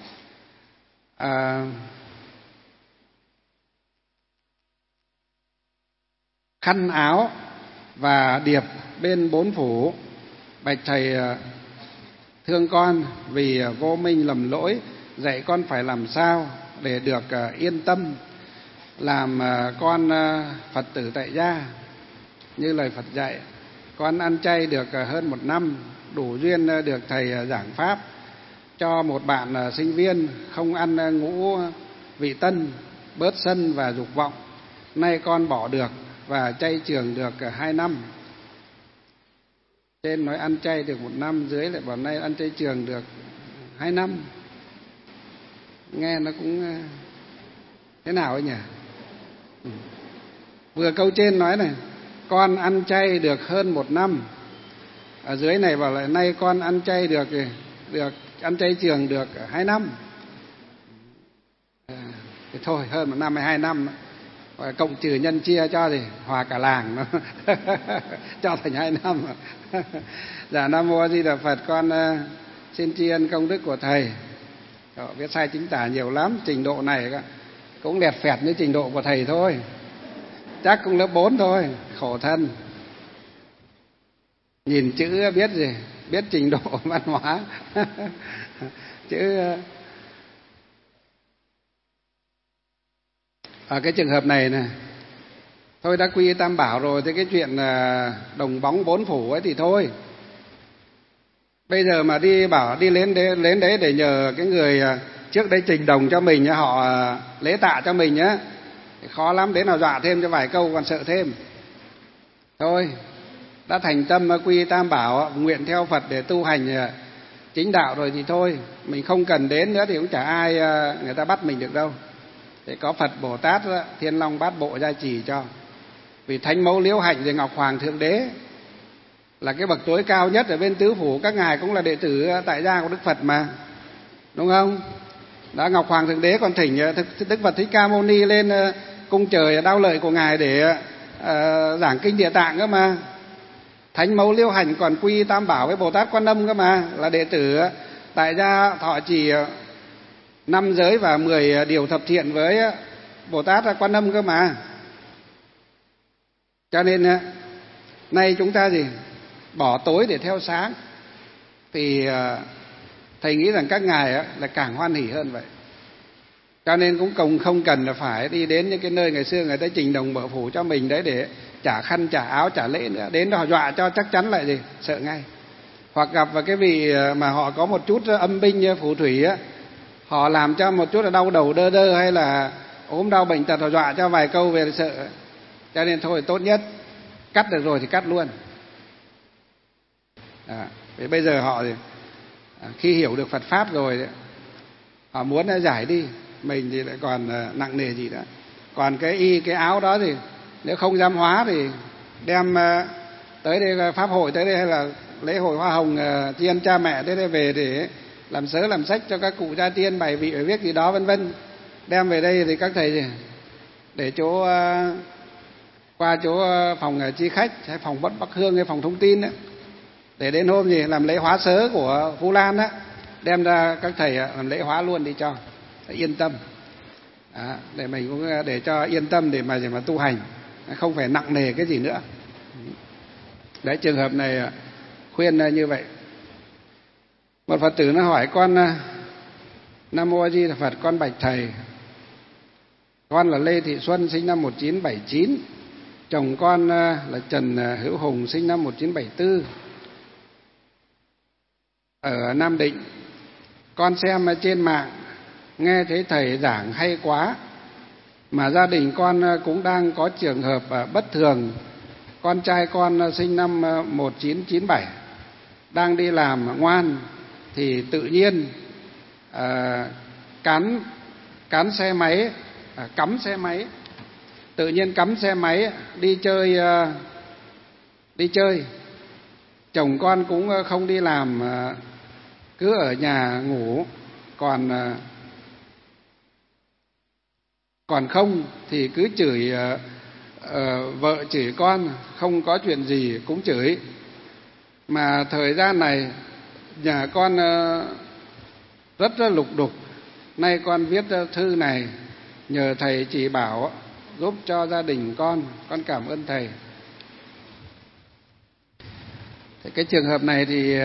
À, khăn áo và điệp bên Bốn Phủ, bạch thầy thương con vì vô minh lầm lỗi, dạy con phải làm sao để được yên tâm làm con Phật tử tại gia như lời Phật dạy. Con ăn chay được hơn một năm, đủ duyên được thầy giảng pháp cho một bạn sinh viên không ăn ngũ vị tân, bớt sân và dục vọng. Nay con bỏ được và chay trường được hai năm. Trên nói ăn chay được một năm, dưới lại bảo nay ăn chay trường được hai năm. Nghe nó cũng thế nào ấy nhỉ? Vừa câu trên nói này, con ăn chay được hơn một năm. Ở dưới này bảo lại nay con ăn chay được được ăn chay trường được hai năm. À, thì thôi hơn một năm hay hai năm, cộng trừ nhân chia cho gì hòa cả làng nó cho thành hai năm. Dạ Nam Mô A Di Đà Phật. Con uh, xin tri ân công đức của thầy. Đó, viết sai chính tả nhiều lắm, trình độ này cũng lẹt phẹt như trình độ của thầy thôi, chắc cũng lớp bốn thôi, khổ thân. Nhìn chữ biết gì, biết trình độ văn hóa. Chữ ở cái trường hợp này này, thôi đã quy Tam Bảo rồi thì cái chuyện đồng bóng Bốn Phủ ấy thì thôi. Bây giờ mà đi bảo đi lên đấy, lên đấy để nhờ cái người trước đây trình đồng cho mình, họ lễ tạ cho mình nhá, khó lắm. Đến nào dọa thêm cho vài câu còn sợ thêm. Thôi đã thành tâm quy Tam Bảo, nguyện theo Phật để tu hành chính đạo rồi thì thôi, mình không cần đến nữa thì cũng chả ai người ta bắt mình được đâu. Để có Phật Bồ Tát Thiên Long Bát Bộ gia trì cho. Vì Thánh Mẫu Liễu Hạnh về Ngọc Hoàng Thượng Đế là cái bậc tối cao nhất ở bên tứ phủ, các ngài cũng là đệ tử tại gia của Đức Phật mà, đúng không? Đã Ngọc Hoàng Thượng Đế còn thỉnh Đức Phật Thích Ca Mâu Ni lên cung trời đao lợi của ngài để uh, giảng kinh Địa Tạng cơ mà. Thánh Mẫu Liễu Hạnh còn quy Tam Bảo với Bồ Tát Quan Âm cơ mà, là đệ tử tại gia thọ trì năm giới và mười điều thập thiện với Bồ Tát Quan Âm cơ mà. Cho nên nay chúng ta gì bỏ tối để theo sáng, thì thầy nghĩ rằng các ngài là càng hoan hỉ hơn vậy. Cho nên cũng không không cần là phải đi đến những cái nơi ngày xưa người ta trình đồng bợ phủ cho mình đấy để trả khăn trả áo trả lễ nữa, đến đó họ dọa cho chắc chắn lại gì sợ ngay. Hoặc gặp vào cái vị mà họ có một chút âm binh phù thủy á, họ làm cho một chút là đau đầu đơ đơ hay là ốm đau bệnh tật, họ dọa cho vài câu về sợ. Cho nên thôi tốt nhất cắt được rồi thì cắt luôn. À, vì bây giờ họ thì, à, khi hiểu được Phật pháp rồi họ muốn giải đi, mình thì lại còn nặng nề gì nữa. Còn cái y cái áo đó thì nếu không dám hóa thì đem tới đây pháp hội tới đây hay là lễ hội hoa hồng tri ân cha mẹ tới đây về để làm sớ làm sách cho các cụ gia tiên bày vị viết gì đó vân vân, đem về đây thì các thầy gì để chỗ qua chỗ phòng chi khách hay phòng Bất Bắc Hương hay phòng thông tin đó, để đến hôm gì làm lễ hóa sớ của Vu Lan đó, đem ra các thầy làm lễ hóa luôn đi cho yên tâm. Đó, để mình cũng để cho yên tâm để mà để mà tu hành, không phải nặng nề cái gì nữa. Đấy, trường hợp này khuyên như vậy. Một Phật tử nó hỏi con: Nam Mô A Di Đà Phật, con bạch thầy, con là Lê Thị Xuân sinh năm một nghìn chín trăm bảy mươi chín, chồng con là Trần Hữu Hùng sinh năm một nghìn chín trăm bảy mươi tư, ở Nam Định. Con xem trên mạng nghe thấy thầy giảng hay quá, mà gia đình con cũng đang có trường hợp bất thường. Con trai con sinh năm một nghìn chín trăm chín mươi bảy, đang đi làm ngoan thì tự nhiên à, cắn cắn xe máy, à, cắm xe máy, tự nhiên cắm xe máy đi chơi à, đi chơi. Chồng con cũng không đi làm, à, cứ ở nhà ngủ, còn à, còn không thì cứ chửi uh, uh, vợ chửi con, không có chuyện gì cũng chửi. Mà thời gian này nhà con uh, rất là lục đục. Nay con viết thư này nhờ thầy chỉ bảo giúp cho gia đình con, con cảm ơn thầy. Thì cái trường hợp này thì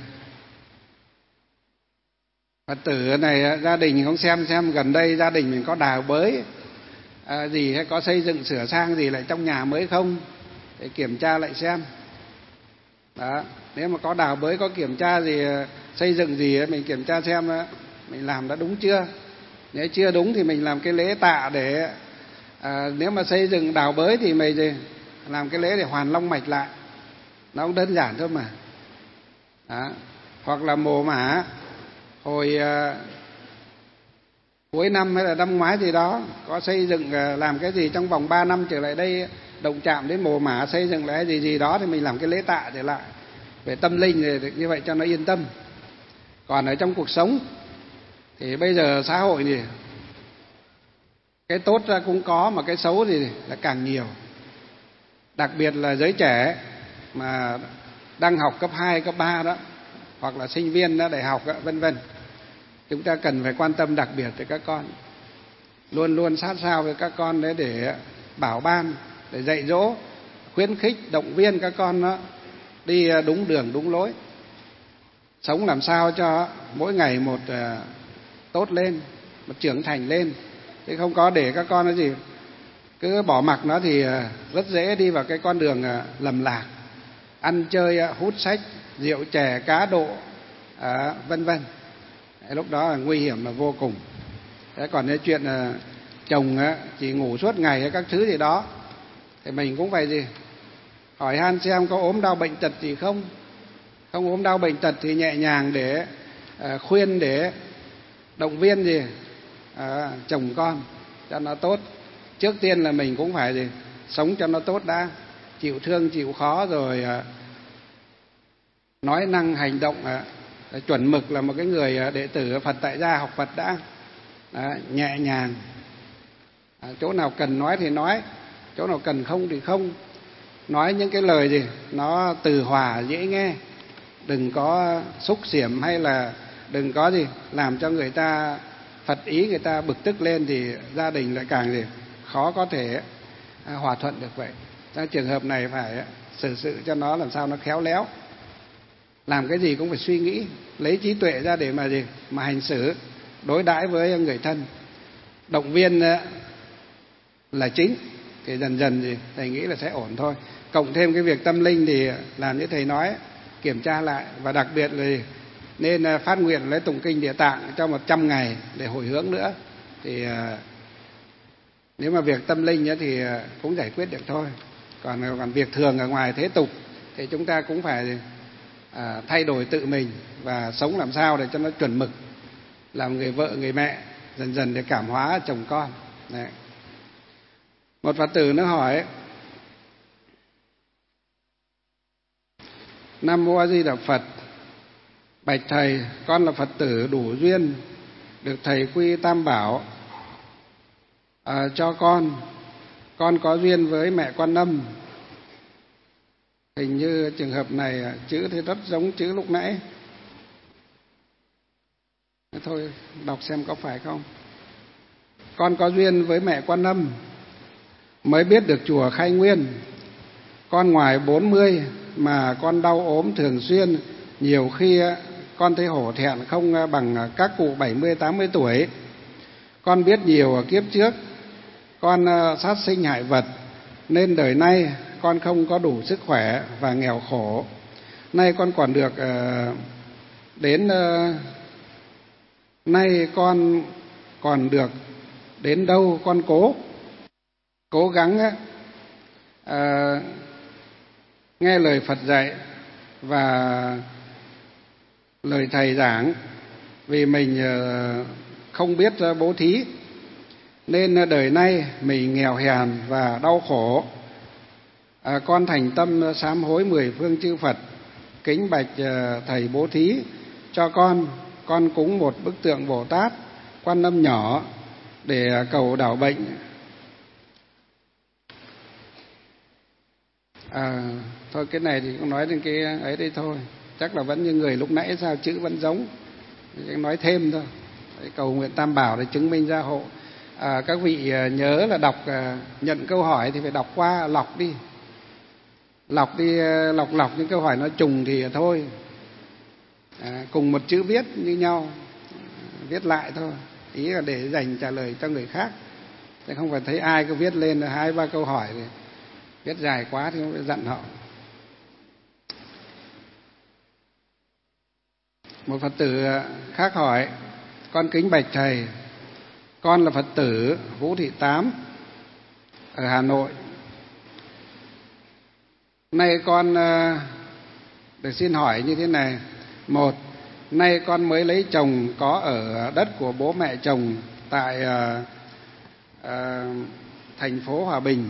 Phật tử này gia đình không xem xem gần đây gia đình mình có đào bới à, gì hay có xây dựng sửa sang gì lại trong nhà mới không, để kiểm tra lại xem. Đó, nếu mà có đào bới có kiểm tra gì xây dựng gì mình kiểm tra xem mình làm đã đúng chưa. Nếu chưa đúng thì mình làm cái lễ tạ để à, nếu mà xây dựng đào bới thì mình gì làm cái lễ để hoàn long mạch lại, nó cũng đơn giản thôi mà. Đó. Hoặc là mồ mả hồi uh, cuối năm hay là năm ngoái gì đó có xây dựng uh, làm cái gì trong vòng ba năm trở lại đây động chạm đến mồ mả xây dựng lại gì gì đó thì mình làm cái lễ tạ trở lại về tâm linh thì như vậy cho nó yên tâm. Còn ở trong cuộc sống thì bây giờ xã hội thì cái tốt ra cũng có mà cái xấu thì là càng nhiều. Đặc biệt là giới trẻ mà đang học cấp hai, cấp ba đó, hoặc là sinh viên đó, đại học đó, vân vân. Chúng ta cần phải quan tâm đặc biệt với các con, luôn luôn sát sao với các con đấy để bảo ban, để dạy dỗ, khuyến khích, động viên các con đó đi đúng đường đúng lối, sống làm sao cho mỗi ngày một uh, tốt lên, một trưởng thành lên, chứ không có để các con cái gì cứ bỏ mặc nó thì uh, rất dễ đi vào cái con đường uh, lầm lạc, ăn chơi, uh, hút sách, rượu chè, cá độ, uh, vân vân. Lúc đó là nguy hiểm là vô cùng. Thế còn cái chuyện là chồng chỉ ngủ suốt ngày hay các thứ gì đó thì mình cũng phải gì hỏi han xem có ốm đau bệnh tật gì không. Không ốm đau bệnh tật thì nhẹ nhàng để uh, khuyên, để động viên gì uh, chồng con cho nó tốt. Trước tiên là mình cũng phải gì sống cho nó tốt đã, chịu thương chịu khó rồi uh, nói năng hành động uh, chuẩn mực là một cái người đệ tử Phật tại gia học Phật đã. Đó, nhẹ nhàng, à, chỗ nào cần nói thì nói, chỗ nào cần không thì không. Nói những cái lời gì nó từ hòa dễ nghe, đừng có xúc xỉm hay là đừng có gì làm cho người ta Phật ý, người ta bực tức lên thì gia đình lại càng gì khó có thể à, hòa thuận được vậy. Trong trường hợp này phải xử sự cho nó làm sao nó khéo léo. Làm cái gì cũng phải suy nghĩ, lấy trí tuệ ra để mà gì? Mà hành xử, đối đãi với người thân. Động viên là chính, thì dần dần thì thầy nghĩ là sẽ ổn thôi. Cộng thêm cái việc tâm linh thì làm như thầy nói, kiểm tra lại, và đặc biệt là nên phát nguyện lấy tụng kinh Địa Tạng cho một trăm ngày để hồi hướng nữa. Thì nếu mà việc tâm linh thì cũng giải quyết được thôi. Còn, còn việc thường ở ngoài thế tục thì chúng ta cũng phải à, thay đổi tự mình và sống làm sao để cho nó chuẩn mực, làm người vợ người mẹ, dần dần để cảm hóa chồng con. Đấy. Một Phật tử nó hỏi: Nam Mô A Di Đà Phật, bạch thầy, con là Phật tử đủ duyên được thầy quy Tam Bảo à, cho con. Con có duyên với mẹ Quan Âm. Hình như trường hợp này chữ thì rất giống chữ lúc nãy. Thôi đọc xem có phải không. Con có duyên với mẹ Quan Âm, mới biết được chùa Khai Nguyên. Con ngoài bốn mươi mà con đau ốm thường xuyên, nhiều khi con thấy hổ thẹn không bằng các cụ bảy mươi tám mươi tuổi. Con biết nhiều ở kiếp trước con sát sinh hại vật, nên đời nay con không có đủ sức khỏe và nghèo khổ. Nay con còn được uh, đến uh, nay con còn được đến đâu con cố cố gắng uh, nghe lời Phật dạy và lời thầy giảng, vì mình uh, không biết uh, bố thí, nên đời nay mình nghèo hèn và đau khổ. À, con thành tâm sám hối mười phương chư Phật, kính bạch uh, thầy bố thí cho con. Con cúng một bức tượng Bồ Tát Quan Âm nhỏ để cầu đảo bệnh. À, thôi cái này thì cũng nói đến cái ấy đây thôi, chắc là vẫn như người lúc nãy, sao chữ vẫn giống, nói thêm thôi. Cầu nguyện Tam Bảo để chứng minh gia hộ. À, các vị nhớ là đọc, nhận câu hỏi thì phải đọc qua lọc đi, lọc đi, lọc lọc những câu hỏi nó trùng thì thôi. À, cùng một chữ viết như nhau, viết lại thôi, ý là để dành trả lời cho người khác, chứ không phải thấy ai cứ viết lên là hai ba câu hỏi thì viết dài quá thì không phải giận họ. Một Phật tử khác hỏi: con kính bạch thầy, con là Phật tử Vũ Thị Tám ở Hà Nội. Nay con được xin hỏi như thế này. Một, nay con mới lấy chồng có ở đất của bố mẹ chồng tại uh, uh, thành phố Hòa Bình.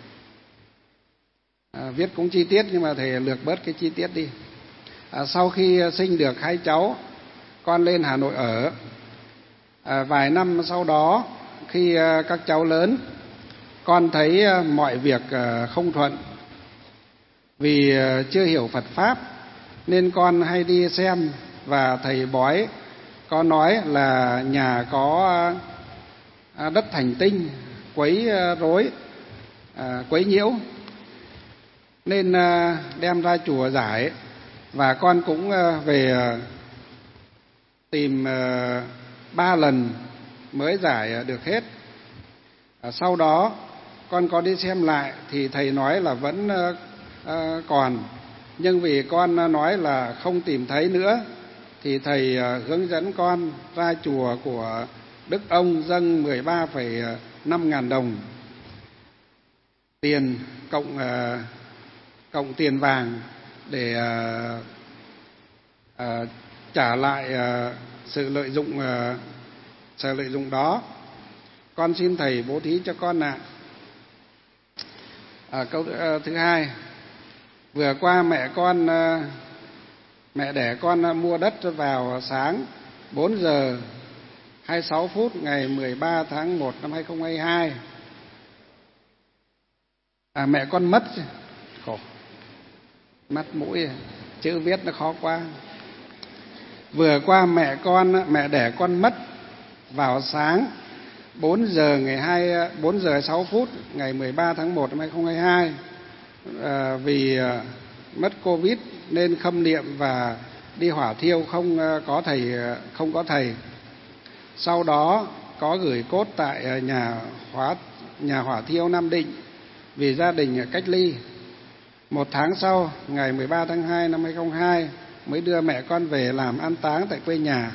Uh, viết cũng chi tiết nhưng mà thầy lược bớt cái chi tiết đi. Uh, sau khi sinh được hai cháu, con lên Hà Nội ở. Uh, vài năm sau đó, khi uh, các cháu lớn, con thấy uh, mọi việc uh, không thuận. Vì uh, chưa hiểu Phật Pháp nên con hay đi xem, và thầy bói có nói là nhà có đất thành tinh quấy rối, quấy nhiễu, nên đem ra chùa giải. Và con cũng về tìm ba lần mới giải được hết. Sau đó con có đi xem lại thì thầy nói là vẫn còn, nhưng vì con nói là không tìm thấy nữa thì thầy hướng dẫn con ra chùa của Đức Ông dâng mười ba phẩy năm ngàn đồng tiền cộng cộng tiền vàng để uh, uh, trả lại uh, sự lợi dụng uh, sự lợi dụng đó. Con xin thầy bố thí cho con ạ. À, câu uh, thứ hai, vừa qua mẹ con uh, mẹ đẻ con mua đất vào sáng bốn giờ hai mươi sáu phút ngày mười ba tháng một năm hai không hai hai. À, mẹ con mất, khổ, mắt mũi, chữ viết nó khó quá. Vừa qua mẹ con, mẹ đẻ con mất vào sáng bốn giờ ngày hai bốn giờ sáu phút ngày mười ba tháng một năm hai không hai hai. à, vì à, mất Covid nên khâm niệm và đi hỏa thiêu không à, có thầy không có thầy. Sau đó có gửi cốt tại nhà hỏa nhà hỏa thiêu Nam Định vì gia đình cách ly. Một tháng sau, ngày mười ba tháng hai năm hai nghìn không trăm hai mươi hai mới đưa mẹ con về làm an táng tại quê nhà.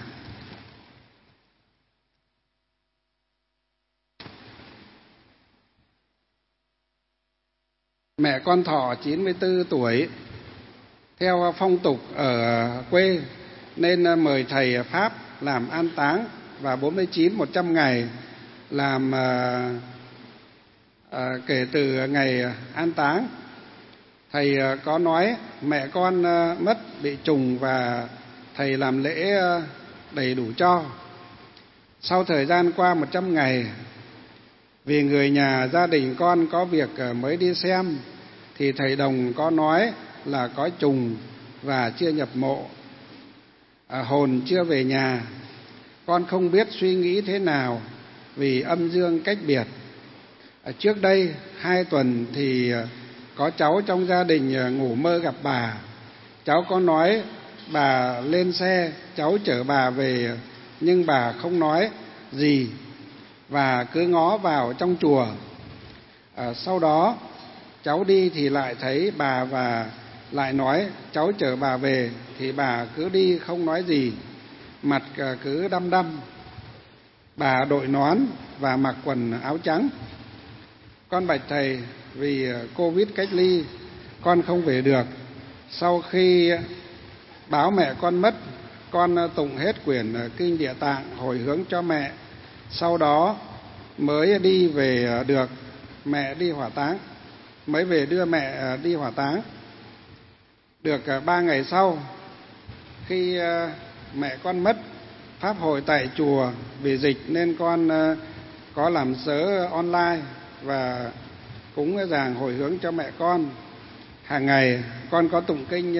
Mẹ con thọ chín mươi tư tuổi. Theo phong tục ở quê nên mời thầy Pháp làm an táng, và bốn mươi chín một trăm ngày làm à, à, kể từ ngày an táng. Thầy có nói mẹ con mất bị trùng và thầy làm lễ đầy đủ cho. Sau thời gian qua một trăm ngày, vì người nhà gia đình con có việc mới đi xem, thì thầy Đồng có nói là có trùng và chưa nhập mộ, à, hồn chưa về nhà. Con không biết suy nghĩ thế nào vì âm dương cách biệt. À, trước đây hai tuần thì có cháu trong gia đình ngủ mơ gặp bà. Cháu có nói bà lên xe, cháu chở bà về, nhưng bà không nói gì và cứ ngó vào trong chùa. À, sau đó cháu đi thì lại thấy bà và lại nói cháu chở bà về, thì bà cứ đi không nói gì, mặt cứ đăm đăm. Bà đội nón và mặc quần áo trắng. Con bạch thầy, vì Covid cách ly con không về được. Sau khi báo mẹ con mất, con tụng hết quyển kinh Địa Tạng hồi hướng cho mẹ, sau đó mới đi về được. Mẹ đi hỏa táng, mới về đưa mẹ đi hỏa táng. Được ba ngày sau, khi mẹ con mất, pháp hội tại chùa vì dịch nên con có làm sớ online và cúng dường hồi hướng cho mẹ con. Hàng ngày con có tụng kinh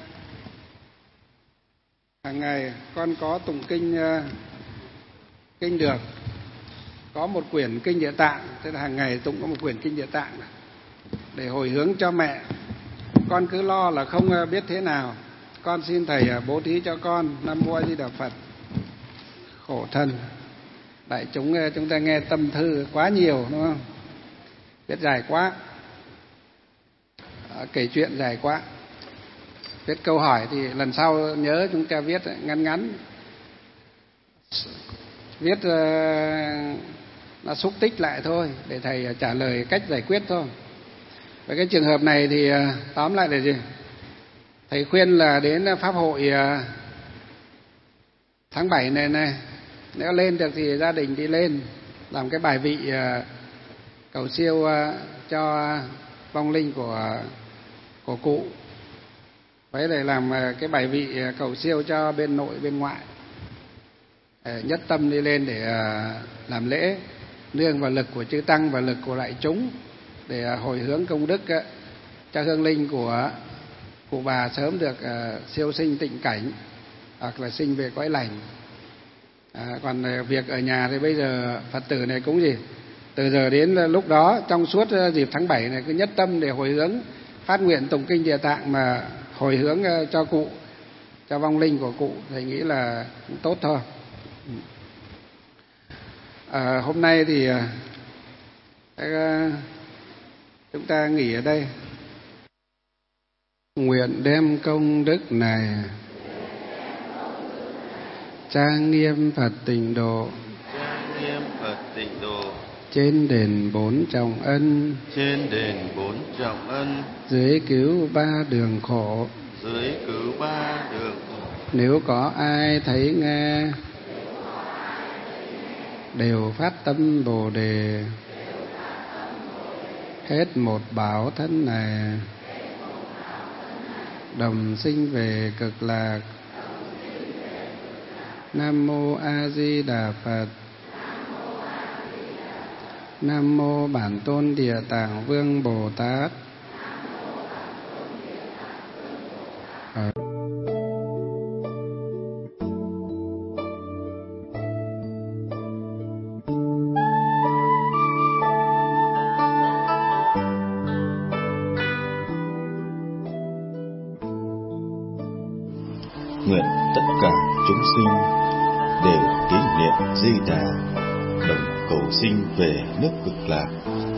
hàng ngày con có tụng kinh kinh được có một quyển kinh Địa Tạng, tức là hàng ngày tụng có một quyển kinh Địa Tạng để hồi hướng cho mẹ. Con cứ lo là không biết thế nào. Con xin thầy bố thí cho con. Nam Mô A Di Đà Phật. Khổ thân, đại chúng chúng ta nghe tâm thư quá nhiều, đúng không? Viết dài quá, à, kể chuyện dài quá. Viết câu hỏi thì lần sau nhớ chúng ta viết ngắn ngắn, viết uh, nó xúc tích lại thôi để thầy trả lời cách giải quyết thôi. Với cái trường hợp này thì uh, tóm lại là gì? Thầy khuyên là đến pháp hội uh, tháng bảy này này, nếu lên được thì gia đình đi lên làm cái bài vị uh, cầu siêu uh, cho vong linh của của cụ, với lại làm uh, cái bài vị uh, cầu siêu cho bên nội bên ngoại. Uh, nhất tâm đi lên để uh, làm lễ, nương vào lực của chư tăng và lực của đại chúng để uh, hồi hướng công đức uh, cho hương linh của cụ bà sớm được uh, siêu sinh tịnh cảnh hoặc là sinh về cõi lành. À, còn việc ở nhà thì bây giờ Phật tử này cũng gì, từ giờ đến lúc đó trong suốt dịp tháng bảy này cứ nhất tâm để hồi hướng, phát nguyện tụng kinh Địa Tạng mà hồi hướng cho cụ, cho vong linh của cụ, thầy nghĩ là cũng tốt thôi. À, hôm nay thì chúng ta nghỉ ở đây. Nguyện đem công đức này trang nghiêm Phật tịnh độ, trang nghiêm Phật tịnh độ, trên đền bốn trọng ân, trên đền bốn trọng ân, dưới cứu ba đường khổ, dưới cứu ba đường khổ. Nếu có ai thấy nghe, đều phát tâm Bồ đề, hết một báo thân này, đồng sinh về cực lạc. Nam Mô A Di Đà Phật. Nam Mô Bản Tôn Địa Tạng Vương Bồ Tát. tất cả chúng sinh đều tín niệm Di Đà, đồng cầu sinh về nước Cực Lạc.